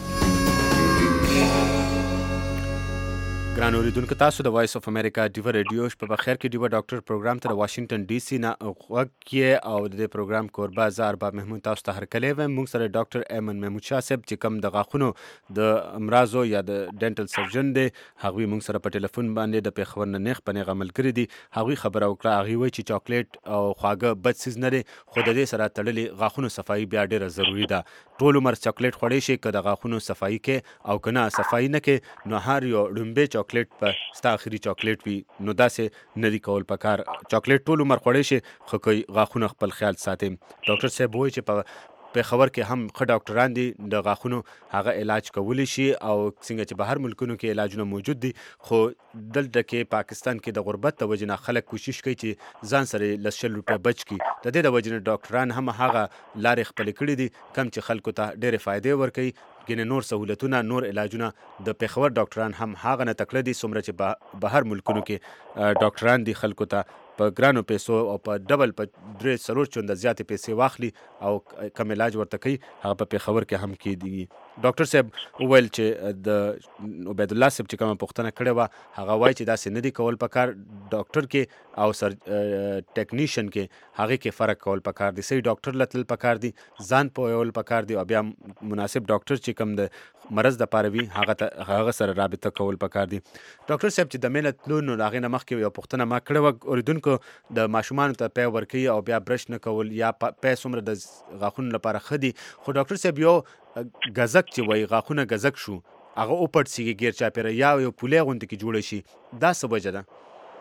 ګران اوریدونکو تاسو د وایس اف امریکا ډیوه ریډیو شپه بخیر کې ډیوه ډاکټر پروګرام ته واشنگټن ډي سي نه غوږ کې او د دې پروګرام کوربه زه ارباب محمود تاسو ته هرکلی وایم موږ سره ډاکټر ایمن محمود شاه صاحب چې کوم د غاښونو د امراضو یا د ډینټل سرجن دی هغوی موږ سره په ټلیفون باندې د پېښور نه نیغ په نیغه ملګري دي هغوی خبره وکړه هغوی وایي چې چاکلیټ او خواږه بد څیز نه دی خو د دې سره تړلې غاښونو صفایي بیا ډېره ضروري ده ټول عمر چاکلیټ خوړی شي که د غاښونو صفایي کې او که نه صفایي نه کې نو هر یو ړومبی چاکلیټ په ستا آخري چاکلیټ وي نو داسې نه دي کول پکار چاکلیټ ټول عمر خوړی شي خو که غاښونه خپل خیال ساتي ډاکټر صاحب وایي چې په پېښور کې هم ښه ډاکټران دي د غاښونو هغه علاج کولی شي او څنګه چې بهر ملکونو کې علاجونه موجود دي خو دلته کې پاکستان کې د غربت د وجې نه خلک کوشش کوي چې ځان سره لس شل روپۍ بچ کړي د دې د وجې نه ډاکټران هم هغه لارې خپلې کړي دي کم چې خلکو ته ډېرې فایدې ورکوي ګینې نور سهولتونه نور علاجونه د پېښور ډاکټران هم هغه نه تکړه دي څومره چې بهر ملکونو کې ډاکټران دي خلکو ته په ګرانو پیسو او په ډبل په 3-4 چنده زیاتې پیسې واخلي او کم علاج ورته کوي هغه په پېښور کې هم کېدي ډاکټر صاحب وویل چې د عبید الله صاحب چې کومه پوښتنه کړې وه هغه وایي چې داسې نه دي کول پکار ډاکټر کې او سر ټیکنیشن کې هغې کې فرق کول پکار دي صحیح ډاکټر له تلل پکار دي ځان پوهول پکار دي او بیا مناسب ډاکټر چې کوم د مرض دپاره وي هغه سره رابطه کول پکار دي ډاکټر صاحب چې د مې نه تلو نو د هغې نه مخکې یو پوښتنه ما کړې وه اوریدونکو د ماشومانو ته پی ورکوي او بیا برش نه کول یا پی څومره د غاښونو لپاره ښه دي خو ډاکټر صاحب یو ګزک چې وایي غاښونه ګزک شو هغه وپړسېږي ګیر چاپېره یا یو پولی غوندې کې جوړه شي دا څه وجه ده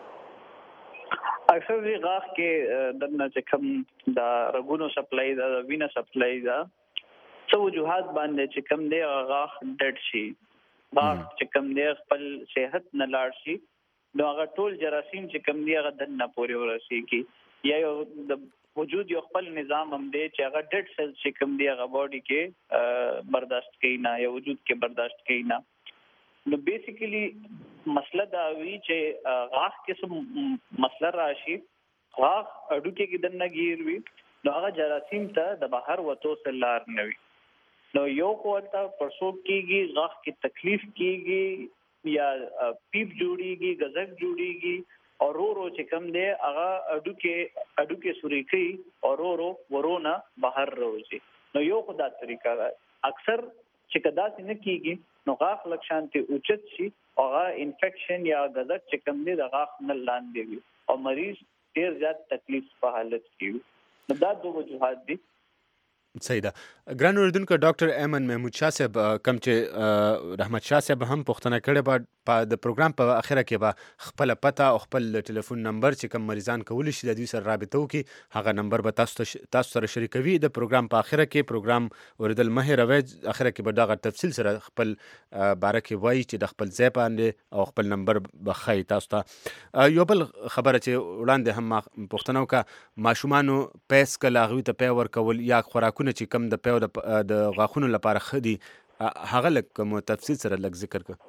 اکثر دی غاښ کې دنه چې کوم د رګونو سپلای ده د وینه سپلای ده څه وجوهات باندې چې کوم دی غاښ ډډ شي غاښ چې کوم دی خپل صحت نه لاړ شي نو هغه ټول جراثیم چې کوم دی هغه دنه پورې ورسېږي یا یو د وجود یو خپل نظام هم دی چې هغه ډډ سیل چې کوم دی هغه باډي کې برداشت کوي نه یا وجود کې برداشت کوي نه نو بیسیکلی مسله دا وی چې غاښ کې څه مسله راشي غاښ اډوکې کې دنه گیر وي نو هغه جراثیم ته د بهر وتو سره لار نه وي نو یو کوته پرسوب کېږي غاښ کې تکلیف کېږي یا پیپ جوړیږي غزک جوړیږي او رو چې کم دی هغه اډوکې سوري کوي او رو ورونه بهر راوځي نو یو خدا طریقه ده اکثر چې کدا څنګه کېږي نو غاښ لک شانتي اوچت شي او انفیکشن یا غزک چې کم دی د غاښ نه لاندې وي او مریض ډیر زیات تکلیف په حالت کې وي نو دا دوه وجوهات دي صحیح ده ګران اوریدونکو ډاکټر ایمن محمود شاه صاحب کوم چې رحمت شاه صاحب هم پوښتنه کړې په د پروګرام په اخره کې به خپل پته او خپل ټلیفون نمبر چې کوم مریضان کولی شي د دوی سره رابطه وکړي هغه نمبر به تاسو سره شریکوي د پروګرام په اخره کې پروګرام اوریدل مه هېروئ اخره کې به دغه تفصیل سره خپل باره کې وایي چې د خپل ځای باندې او خپل نمبر به ښایي تاسو ته یو بل خبره چې وړاندې هم ما پوښتنه وکړه ماشومانو پیس کله هغوی ته پی ورکول یا خوراکونه چې کوم د پیو د غاښونو لپاره ښه دي هغه لږ مو تفصیل سره لږ ذکر کړه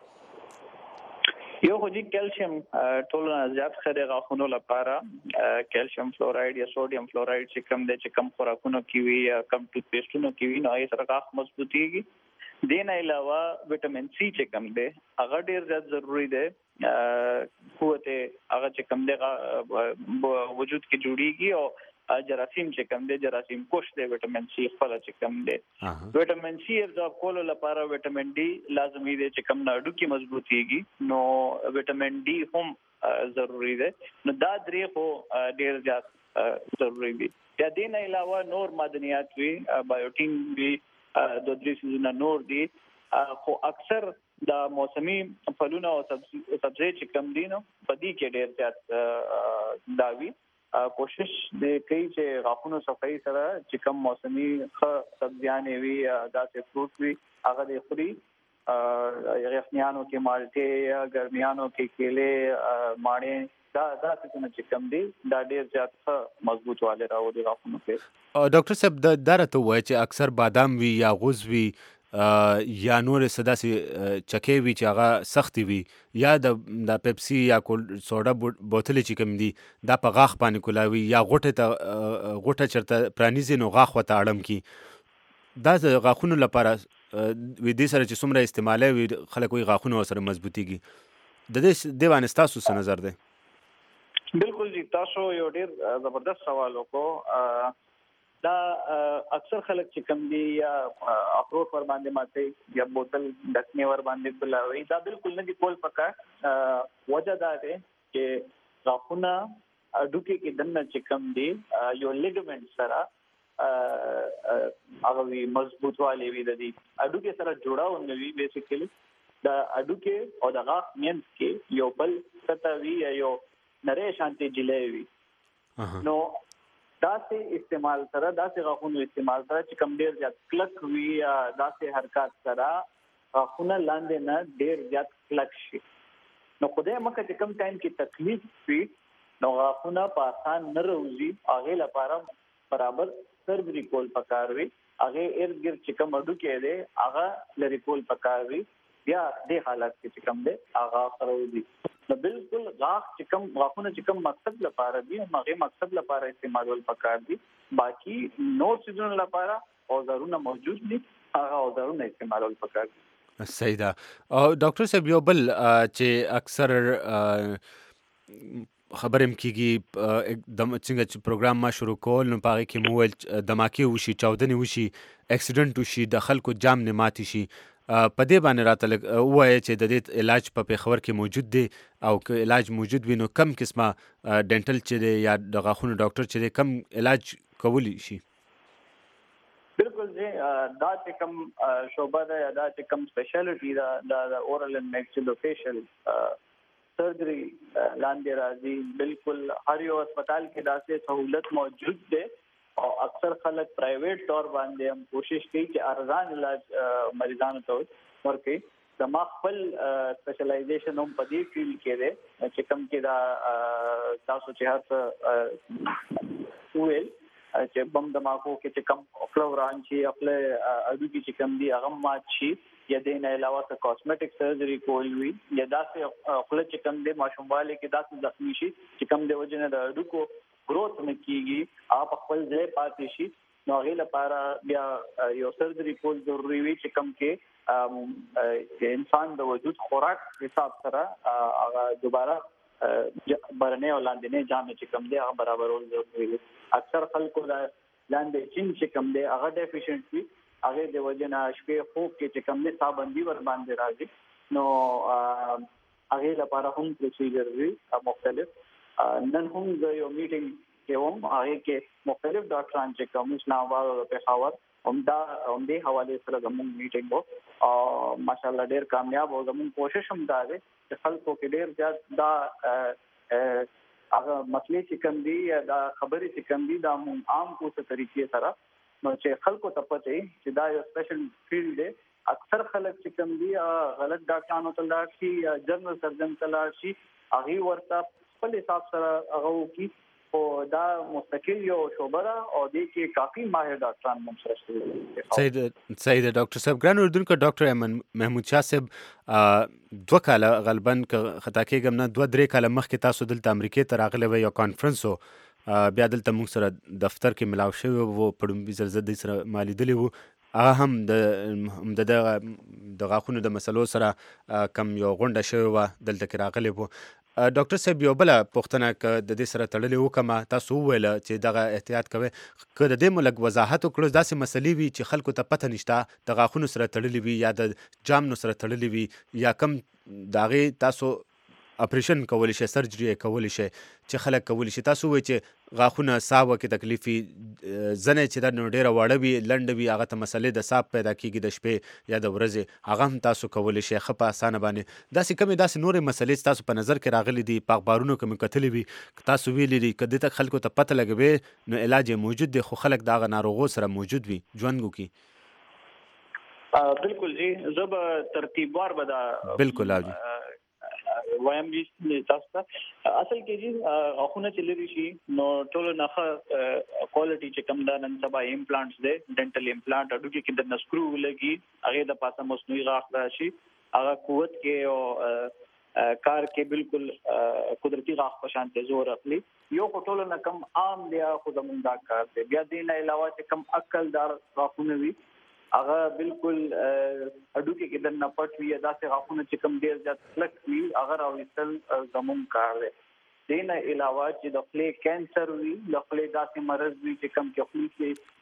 یو خو جی کیلشیم ټول نه زیات ښه دی غاښونو لپاره کیلشیم فلوراید یا سوډیم فلوراید چې کوم دی چې کم خوراکونو کې وي یا کم ټوت پیسټونو کې وي نو یې سره غاښ مضبوطیږي دې نه علاوه وټامین سی چې کم دی هغه ډیر زیات ضروری دی قوت هغه چې کم دی وجود کې جوړیږي او جراثیم چې کم دی جراثیم کوش دی وټامین سی خپل چې کم دی وټامین سی ابزورب کولو لپاره وټامین ډي لازمي دی چې کم نه اډوکي مضبوطیږي نو وټامین ډي هم ضروری دی نو دا درې خو ډیر زیات ضروری دي یا دې نه علاوه نور معدنیات وي بایوټین وي د درې سيزونه نور دي خو اکثر دا موسمي فلونه او سبزی چې کم دي نو په دې کې ډېر زیات داوی کوشش د کوي چې غاښونو صفائی سره چې کم موسمي سبزیانې وي داسې فروټ وي هغه د خوري یخنیانو کې مالټې ګرمیانو کې کېلې ماڼې دا څه چې کم دي دا ډېر زیات مضبوط والي راوړي غاښونو کې. ډاکټر صاحب دا راته وایي چې اکثر بادام وي یا غوز وي یا نور داسې چکې وي چې هغه سختې وي یا د پیپسي یا سوډا بوتلې چې کوم دي دا په غاښ باندې کولاوي یا غوټه چېرته پرانیزي نو غاښ ورته اړم کي. دا د غاښونو لپاره دې سره چې څومره استعمالوي خلک وایي غاښونه ورسره مضبوطېږي. د دې باندې ستاسو څه نظر دی؟ بالکل جی تاسو یو ډېر زبردست سوال وکړو. دا اکثر خلک چې کم دي یا اخروټ ور باندې ماته یا بوتل ډکنې ور باندې بلاوي دا بالکل نه دی کول پکار. وجه دا ده چې غاښونه اډوکې کې دنه چې کم دي یو لیګمنټ سره هغه مضبوط والی وي د دې اډوکې سره جوړاو نه وي بیسیکلی دا اډوکې او د غاښ مینځ کې یو بل ستوي یو نری شانتي جلې وي نو داسې استعمال سره داسې غاښونو استعمال سره چې کم ډېر زیات کلک وي یا داسې حرکات سره غاښونه لاندې نه ډېر زیات کلک شي نو خدای مکه چې کم ټایم کې تکلیف وي نو غاښونه په آسان نه راوځي هغې لپاره برابر سرجري کول پکار وي هغې ارد ګرد چې کم اډوکې دی هغه لرې کول پکار وي بیا دې حالت کې چې کم دی هغه سره وځي. نو بالکل غاښونه چې کوم مقصد لپاره دي هغه مقصد لپاره استعمالول پکار دي باقي نور څیزونو لپاره اوزارونه موجود دي هغه اوزارونه استعمالول پکار دي. صحیح ده. او ډاکټر صاحب یو بل چې اکثر خبرې هم کېږي څنګه چې پروګرام ما شروع کول نو په هغې کې مو وویل دماکې وشي چاودنې وشي اکسیډنټ وشي د خلکو جام نه ماتې شي. په دې باندې راته لږ ووایه چې د دې علاج په پېښور کې موجود دی او که علاج موجود وي نو کم قسمه ډینټل چې دی یا د غاښونو ډاکټر چې دی کم علاج کولی شي؟ بالکل جی دا چې کم شعبه ده یا دا چې کم سپیشالټي ده د اورل اینڈ میکسیلوفیشل سرجري لاندې راځي. بالکل هر یو هسپتال کې داسې سہولت موجود دی او اکثر خلک پرایویټ طور باندې هم کوشش کوي چې ارزان علاج مریضانو ته ورکړي. زما خپل سپیشلایزیشن هم په دې فیلډ کې دی چې کوم کې دا تاسو چې هر ویل چې بم دماغو کې چې کم فلوران شي خپل اډوکې چې کم دي هغه مات شي یا دې نه علاوه څه کاسمیټک سرجري کول وي یا داسې خپل چې کم دي ماشومواله کې داسې زخمی شي چې کم دی وجنه د اډوکو گروث نه کیږي آپ خپل ځای پاتې شي نو هغې لپاره بیا یو سرجري کول ضروري وي چې کم کې انسان د وجود خوراک حساب سره هغه دوباره برنې او لاندې جامې چې کم دی هغه برابرول ضروري وي. اکثر خلکو لاندې چین چې کم دی هغه ډیفیشنټ وي هغې د وجې نه شپې خوب کې چې کم دی سابندي ور باندې راځي نو هغې لپاره هم پروسیجر وي مختلف. نن هم د یو میټینګ کې هم هغې کې مختلف ډاکټران چې کوم اسلام آباد او پېښور همدې حوالې سره زموږ میټینګ و او ماشاءالله ډېر کامیاب او زموږ کوشش هم دا دی چې خلکو کې ډېر زیات دا هغه مسلې چې کوم دي یا دا خبرې چې کوم دي دا موږ عام کو څه طریقې سره نو چې خلکو ته پته وي چې دا یو سپیشل فیلډ دی. اکثر خلک چې کوم دي غلط ډاکټرانو ته لاړ شي یا جنرال سرجن ته لاړ شي هغې ورته خپل حساب سره هغه وکړي خو دا مستقل یو شعبه ده او دې کې کافي ماهر ډاکټران هم سره شته. صحیح ده ډاکټر صاحب. ګران اردوونکو ډاکټر محمود شاه صاحب 2 کاله غالبا که خطا کېږم نه 2-3 کاله مخکې تاسو دلته امریکې ته راغلی وئ یو کانفرنس و بیا دلته موږ سره دفتر کې ملاو شوي وو په ډومبي ځل زه دوی سره ما لیدلي وو هغه هم د غاښونو د مسلو سره کم یو غونډه شوې وه دلته کې راغلی وو. ډاکټر صاحب یو بله پوښتنه که د دې سره تړلې وکړمه تاسو وویله چې دغه احتیاط کوئ که د دې مو لږ وضاحت وکړو داسې مسلې وي چې خلکو ته پته نشته د غاښونو سره تړلې وي یا د جامنو سره تړلې وي یا کم د هغې تاسو اپریشن کولی شي، سرجري کولی شي چې خلک کولی شي. تاسو وایئ چې غاښونه ساه کې تکلیف وي، ځنې چې دا نو ډېره واړه وي، لنډه وي، هغه ته مسلې د ساه پیدا کېږي د شپې یا د ورځې، هغه هم تاسو کولی شئ ښه په اسانه باندې. داسې کومې داسې نورې مسلې چې تاسو په نظر کې راغلي دي، په اخبارونو کې مې کتلي وي، تاسو ویلي دي که دې ته خلکو ته پته لګوي نو علاج یې موجود دی، خو خلک د هغه ناروغو سره موجود وي ژوند وکړي؟ بالکل جی، زه به ترتیبوار به دا بالکل وایم جی تاسو ته. اصل کې جی غاښونه چې لري شي نو ټول نه کوالټي چې کم دا نن سبا امپلانټس دي، ډینټل امپلانټ اډو کې د نسکرو لګي، هغه د پاسه مصنوعي غاښ راشي، هغه قوت کې او کار کې بالکل قدرتي غاښ په شان ته زور اخلي. یو ټول نه کم عام دی خو د مونږ دا کار دی. بیا دې نه علاوه چې کم عقلدار غاښونه وي هغه بالکل اډو کې د نپټ وی داسې غاښونه چې کم ډیر زیات کلک وي هغه راوستل زموږ کار دی. دې نه علاوه چې د خولې کینسر وي، د خولې داسې مرض وي چې کم کې خولې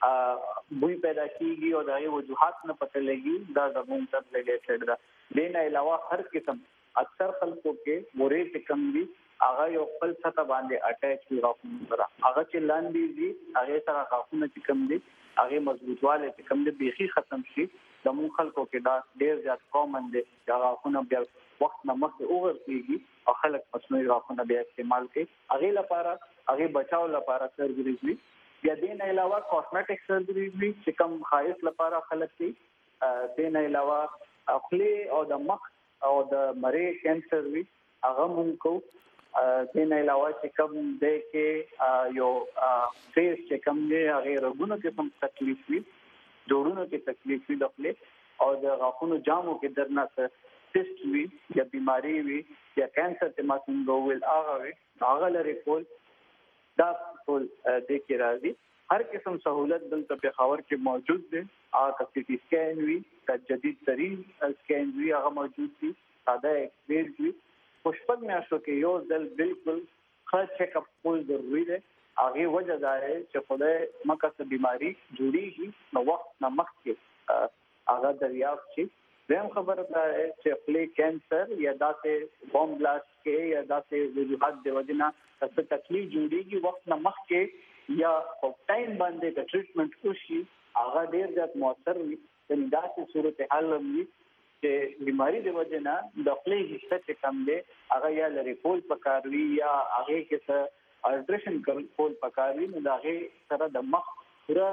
کې بوی پیدا کیږي او د وجوهات نه پته لګي، دا زموږ سره ریلیټډ ده. دې نه علاوه هر قسم اکثر خلکو کې ورې چې کم وي هغه یو خپل سطح باندې اٹیچ وي غاښونه سره، هغه چې لاندې دي هغه سره غاښونه چې کم دي هغه مضبوطواله چې کم دي بيخي ختم شي. د مون خلکو کې دا ډیر زیات کامن دي چې غاښونه بیا وخت نه مخکې اوغورځي او خلک مصنوعي غاښونه بیا استعمال کوي. هغه لپاره هغه بچاو لپاره سرجریز وي. بیا دې نه علاوه کاسمیټک سرجریز وي چې کم خایس لپاره خلک کوي. دې نه علاوه خولې او د مخ او د مری کینسر وي هغه مونږ کو. دې نه علاوه چې کوم دی کې یو فیس چې کوم دی هغه رګونو کې هم تکلیف وي، جوړونو کې تکلیف وي د خولې او د غاښونو جامو کې درنه سیسټ وي یا بیماری وي یا کینسر ته ماسنګ ویل هغه وي، هغه لري کول دا ټول دې کې راځي. هر قسم سہولت دلته په خاور کې موجود دي. هغه سی ټي سکین وي، جدید ترین سکین وي هغه موجود دي، ساده ایکسپریز وي. خوشبخت میاشتو کې یو ځل بالکل ښه چیک اپ کول ضروري دی. هغه وجه دا دی چې خدای مکه څه بیماری جوړیږي نو وخت نه مخکې هغه دریافت شي. زم خبره ده چې خولې کینسر یا داسې بوم بلاست کې یا داسې وجوهات د وجنه څه تکلیف جوړیږي وخت نه مخکې یا په ټایم باندې د ټریټمنټ وشي هغه ډیر زیات موثر وي. د داسې صورتحال وي چې بیماری د وجنه د خولې حصہ چې کم دی هغه یا لري کول پکاروي یا هغه کې څه الټریشن کول پکاروي، نو دا هغه سره د مخ پورا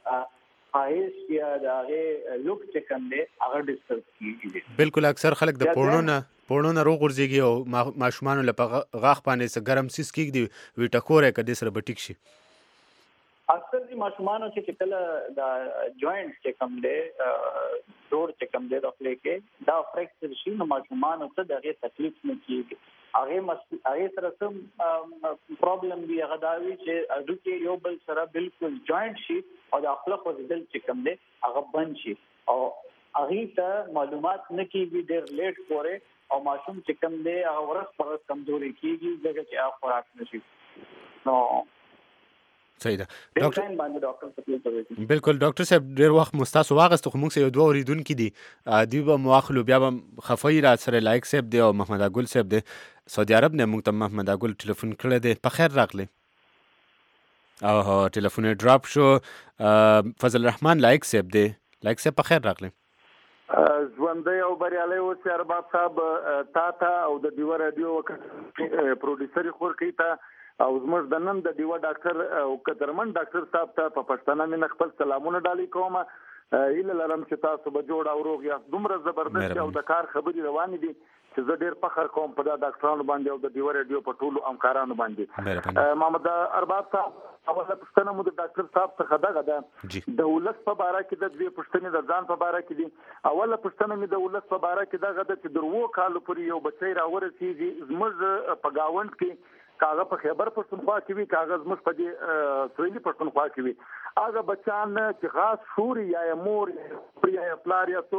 خایس یا دا هغه لوک چې کم دی هغه ډیسټرب کیږي. بالکل اکثر خلک د پورونو روغ ورځيږي او ماشومان لپاره غاښ باندې څه ګرم سیس کیږي وی ټکورې کدي سره بټیک شي. اکثر دي ماشومانو چې کله دا جوائنټ چې کم دی جوړ چې کم دی د خولې کې دا فریکچر شي نو ماشومانو ته دغه تکلیف نه کیږي. هغه سره سم پرابلم دی هغه دا وی چې اډو کې یو بل سره بالکل جوائنټ شي او د خپل خوځیدل چې کم دی هغه بند شي او هغه ته معلومات نه کیږي، ډېر لیټ پورې او ماشوم چې کم دی هغه ورځ پر ورځ کمزوري کیږي ځکه چې هغه خوراک نشي. نو صحیح ده ډاکټر. بالکل ډاکټر صاحب ډیر وخت مستاسو واغست خو موږ سره یو دوه اوریدونکو دي دی به مواخلو بیا به خفای را سره لایک صاحب دی او محمد اګل صاحب دی سعودي عرب نه موږ ته محمد اګل ټلیفون کړی دی. په خیر راغلی او ټلیفون ډراپ شو. فضل الرحمن لایک صاحب دی. لایک صاحب په خیر راغلی. ژوندۍ او بریالي اوسې ارباب صاحب تا او د ډیو رادیو پروډوسر خور کوي تا او زموږ د نن د ډیو ډاکټر او قدرمن ډاکټر صاحب ته په پښتنه مين خپل سلامونه ډالۍ کوم. اله لرم چې تاسو به جوړ او روغ یا دومره زبردست او د کار خبري روان دي چې زه ډیر فخر کوم په د ډاکټرانو باندې او د ډیو رادیو په ټولو همکارانو باندې. محمد ارباب صاحب اوله پښتنه مو د ډاکټر صاحب څخه دغه ده د ولس په باره کې د دوی پښتنې د ځان په باره کې دي. اوله پښتنه مې د ولس په باره کې دغه ده چې درو کال پورې یو بچی راورسیږي زموږ په گاوند کې کاغذ په خیبر پښتونخوا کې وی کاغذ مش په دې سویلي پښتونخوا کې وی هغه بچان چې خاص شوري یا مور یا پلار یا څوک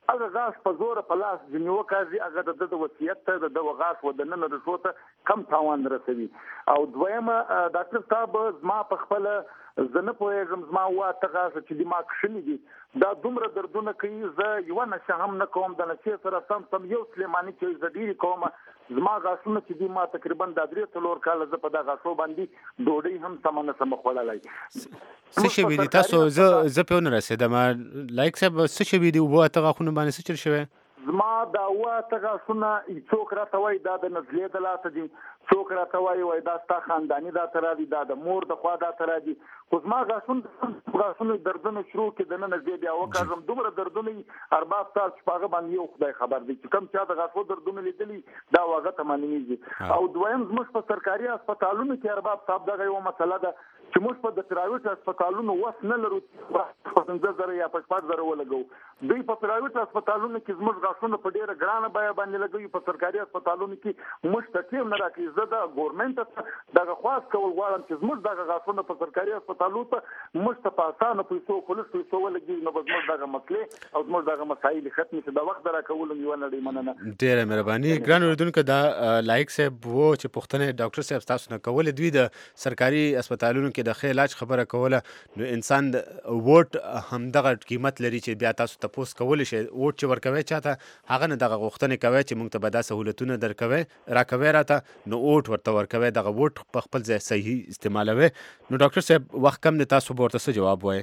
هغه غاښ په زور په لاس جنیو کوي هغه د وصیت ته د غاښ ودننه رسوته کم تاوان رسوي. او دویمه ډاکټر صاحب زما په خپل زنه پوهېږم زما واته غاښ چې دماغ شلي دي دا دومره دردونه کوي زه یوه نشه هم نه کوم د نشې سره سم یو سلیماني چې زه ډېرې کوم زما غاښونه چې دي ما تقریبا دا 3-4 کاله زه په دا غاښو باندې ډوډۍ هم سمه نه سم خوړلی. څه شوي دي تاسو زه پې ونه رسېدم لایق صاحب څه شوي دي اووه اته غاښونه باندې څه چل شوی؟ زما دا اووه اته غاښونه څوک راته وایي دا د نزلې د لاسه دي څوک راته وایي دا ستا خانداني دا ته راځي دا د مور د خوا دا ته راځي خو زما غاښونه دردونه شروع کې دننه زه بیا وکړم دومره دردونه ارباب تاسو چې په هغه باندې یو خدای خبر دی چې کوم چا د غاښو دردونه لیدلي دا هغه ته معلومیږي. او دویم زموږ په سرکاري هسپتالونو کې ارباب صاحب دغه یوه مسله ده چې موږ په د پرایویټ هسپتالونو وس نه لرو 15,000 یا 14,000 ولګو دوی په پرایویټ هسپتالونو کې زموږ غاښونه په ډېره ګرانه بیه باندې لګوي په سرکاري هسپتالونو کې موږ ته ټیم نه راکوي. زه د ګورنمنټ دغه خواست کول غواړم چې زموږ دغه غاښونه په سرکاري هسپتالونو ته موږ ته په اسانه پیسو خلص پیسو ولګي نو به زموږ دغه مسلې او زموږ دغه مسایل ختم شي. د وخت راکول یو نه دی مننه. ډېره مهرباني ګران اورېدونکو دا لایق صاحب و چې پوښتنه ډاکټر صاحب تاسو نه کولې دوی د سرکاري هسپتالونو کې د ښه علاج خبره کوله نو انسان ووټ همدغه قیمت لري چې بیا تاسو تپوس کولی شئ ووټ چې ورکوئ چاته هغه نه دغه غوښتنې کوئ چې موږ ته به دا سهولتونه درکوئ راکوئ راته نو ووټ ورته ورکوئ دغه ووټ په خپل ځای صحیح استعمالوئ. نو ډاکټر صاحب وخت کم دی تاسو به ورته څه جواب وایئ؟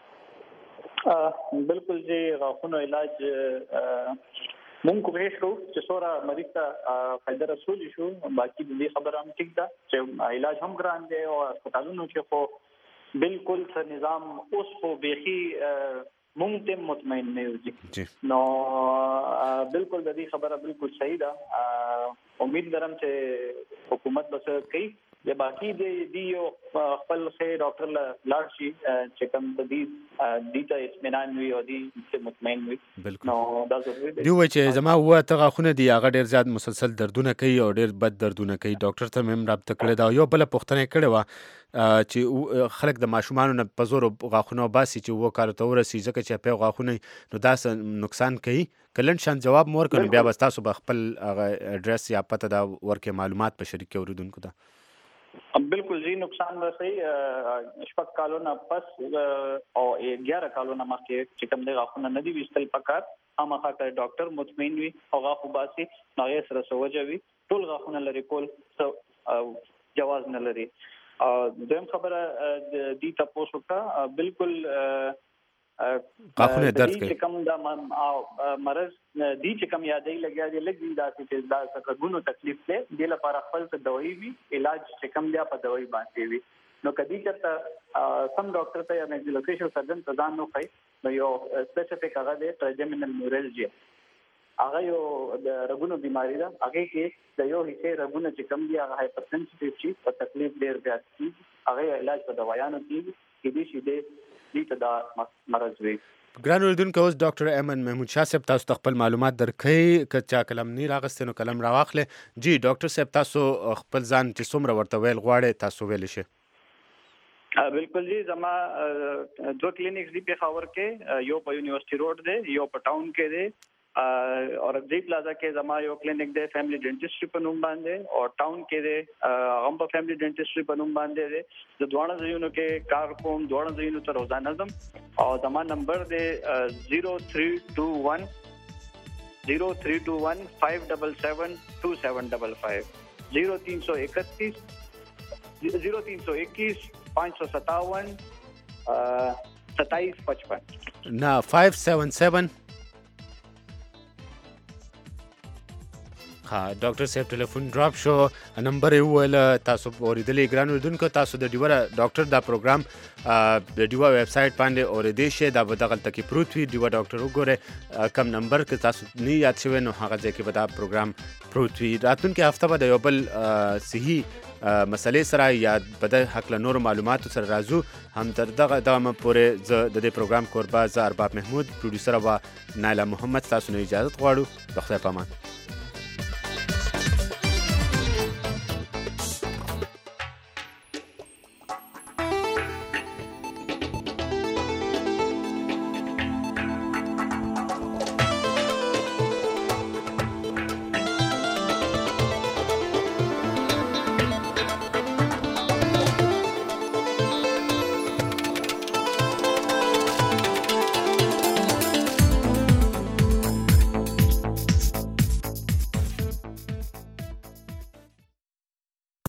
بالکل جی غاښونو علاج مونږ کوشش کوو چې څومره مریض ته فایده رسولی شو باقي د دې خبره هم ټیک ده چې علاج هم ګران دی او هسپتالونو کې خو بالکل څه نظام اوس خو بیخي مونږ ته مطمئن نه یو نو بالکل د دې خبره بالکل صحیح ده. امید لرم چې حکومت بس کوي یا باقي دی یو خپل ښه ډاکټر لاړ شي چې کوم د دې ته اطمینان وي او دې مطمئن وي. بالکل نو دا ضروري دی. دوی وایي چې زما اووه اته غاښونه دي هغه ډېر زیات مسلسل دردونه کوي او ډېر بد دردونه کوي. ډاکټر ته مې هم رابطه کړې ده او یو بله پوښتنه یې کړې وه چې خلک د ماشومانو نه په زور غاښونه وباسي چې اووه کالو ته ورسي ځکه چې اپی غاښونه نو دا نقصان کوي که لنډ شان جواب مو ورکړو بیا به تاسو به خپل هغه اډرس یا پته دا ورکړئ معلومات په شریک اورېدونکو ته. بالکل جی نقصان رسي 6 کالونه پس او 11 کالونه مخکې چې کوم د غاښونه نه دي وستل پکار هغه ته ډاکټر مطمئن وي او غاښ باسي نو یې سره سوجه وي ټول غاښونه لري کول جواز نه لري. دویم خبره دي تاسو ته بالکل غاښونه درد کوي چې کوم د مرض دي چې کوم یادې لګیا دي لګي دا چې دا څنګه تکلیف دی د لپاره خپل څه دوايي وي علاج چې کوم بیا په دوايي باندې وي نو کدي چې سم ډاکټر ته یا میډیکل سرجن ته ځان نو کوي نو یو سپیسیفیک هغه دی ټرایجمینل نیورالجیا هغه یو د رګونو بیماری ده هغه کې د یو هیڅ رګونه چې کوم دي هغه هایپرټنسیټیو شي په تکلیف ډیر زیات شي هغه علاج په دوايانو کې کېدي شي دې ته دا مرض وي. ګران اورېدونکو اوس ډاکټر ایمن محمود شاه صاحب تاسو ته خپل معلومات درکوي که چا قلم نه راغستی نو قلم راواخلئ. جی ډاکټر صاحب تاسو خپل ځان چې څومره ورته ویل غواړئ تاسو ویلی شئ. بالکل جی زما 2 کلینکس دی پیښور کې یو په یونیورسيټي روډ دی یو په ټاون کې دی اور دی پلازا کې زما یو کلینک دی فیملی ډینټسټري په نوم باندې او ټاون کې دی هغه په فیملی ډینټسټري په نوم باندې دی د دوه ځایونو کې کار کوم دوه ځایونو ته روزانه ځم او زما نمبر دی 0321 577 2755 0321 557 2755 نه 577 ها ډاکټر صاحب ټلیفون ډراپ شو نمبر یې وویل تاسو اورېدلی ګران اورېدونکو تاسو د ډیوه ډاکټر دا پروګرام د ډیوه ویب سایټ باندې اورېدی شئ دا به دغلته کې پروت وي ډیوه ډاکټر وګورئ کم نمبر که تاسو نه یاد شوی نو هغه ځای کې به دا پروګرام پروت وي. راتلونکي هفته به د یو بل صحي مسلې سره یا به د هکله نورو معلوماتو سره راځو هم تر دغه پورې زه د دې پروګرام کوربه زه ارباب محمود پروډیوسره به نایله محمد تاسو نه اجازت غواړو د خدای په امان.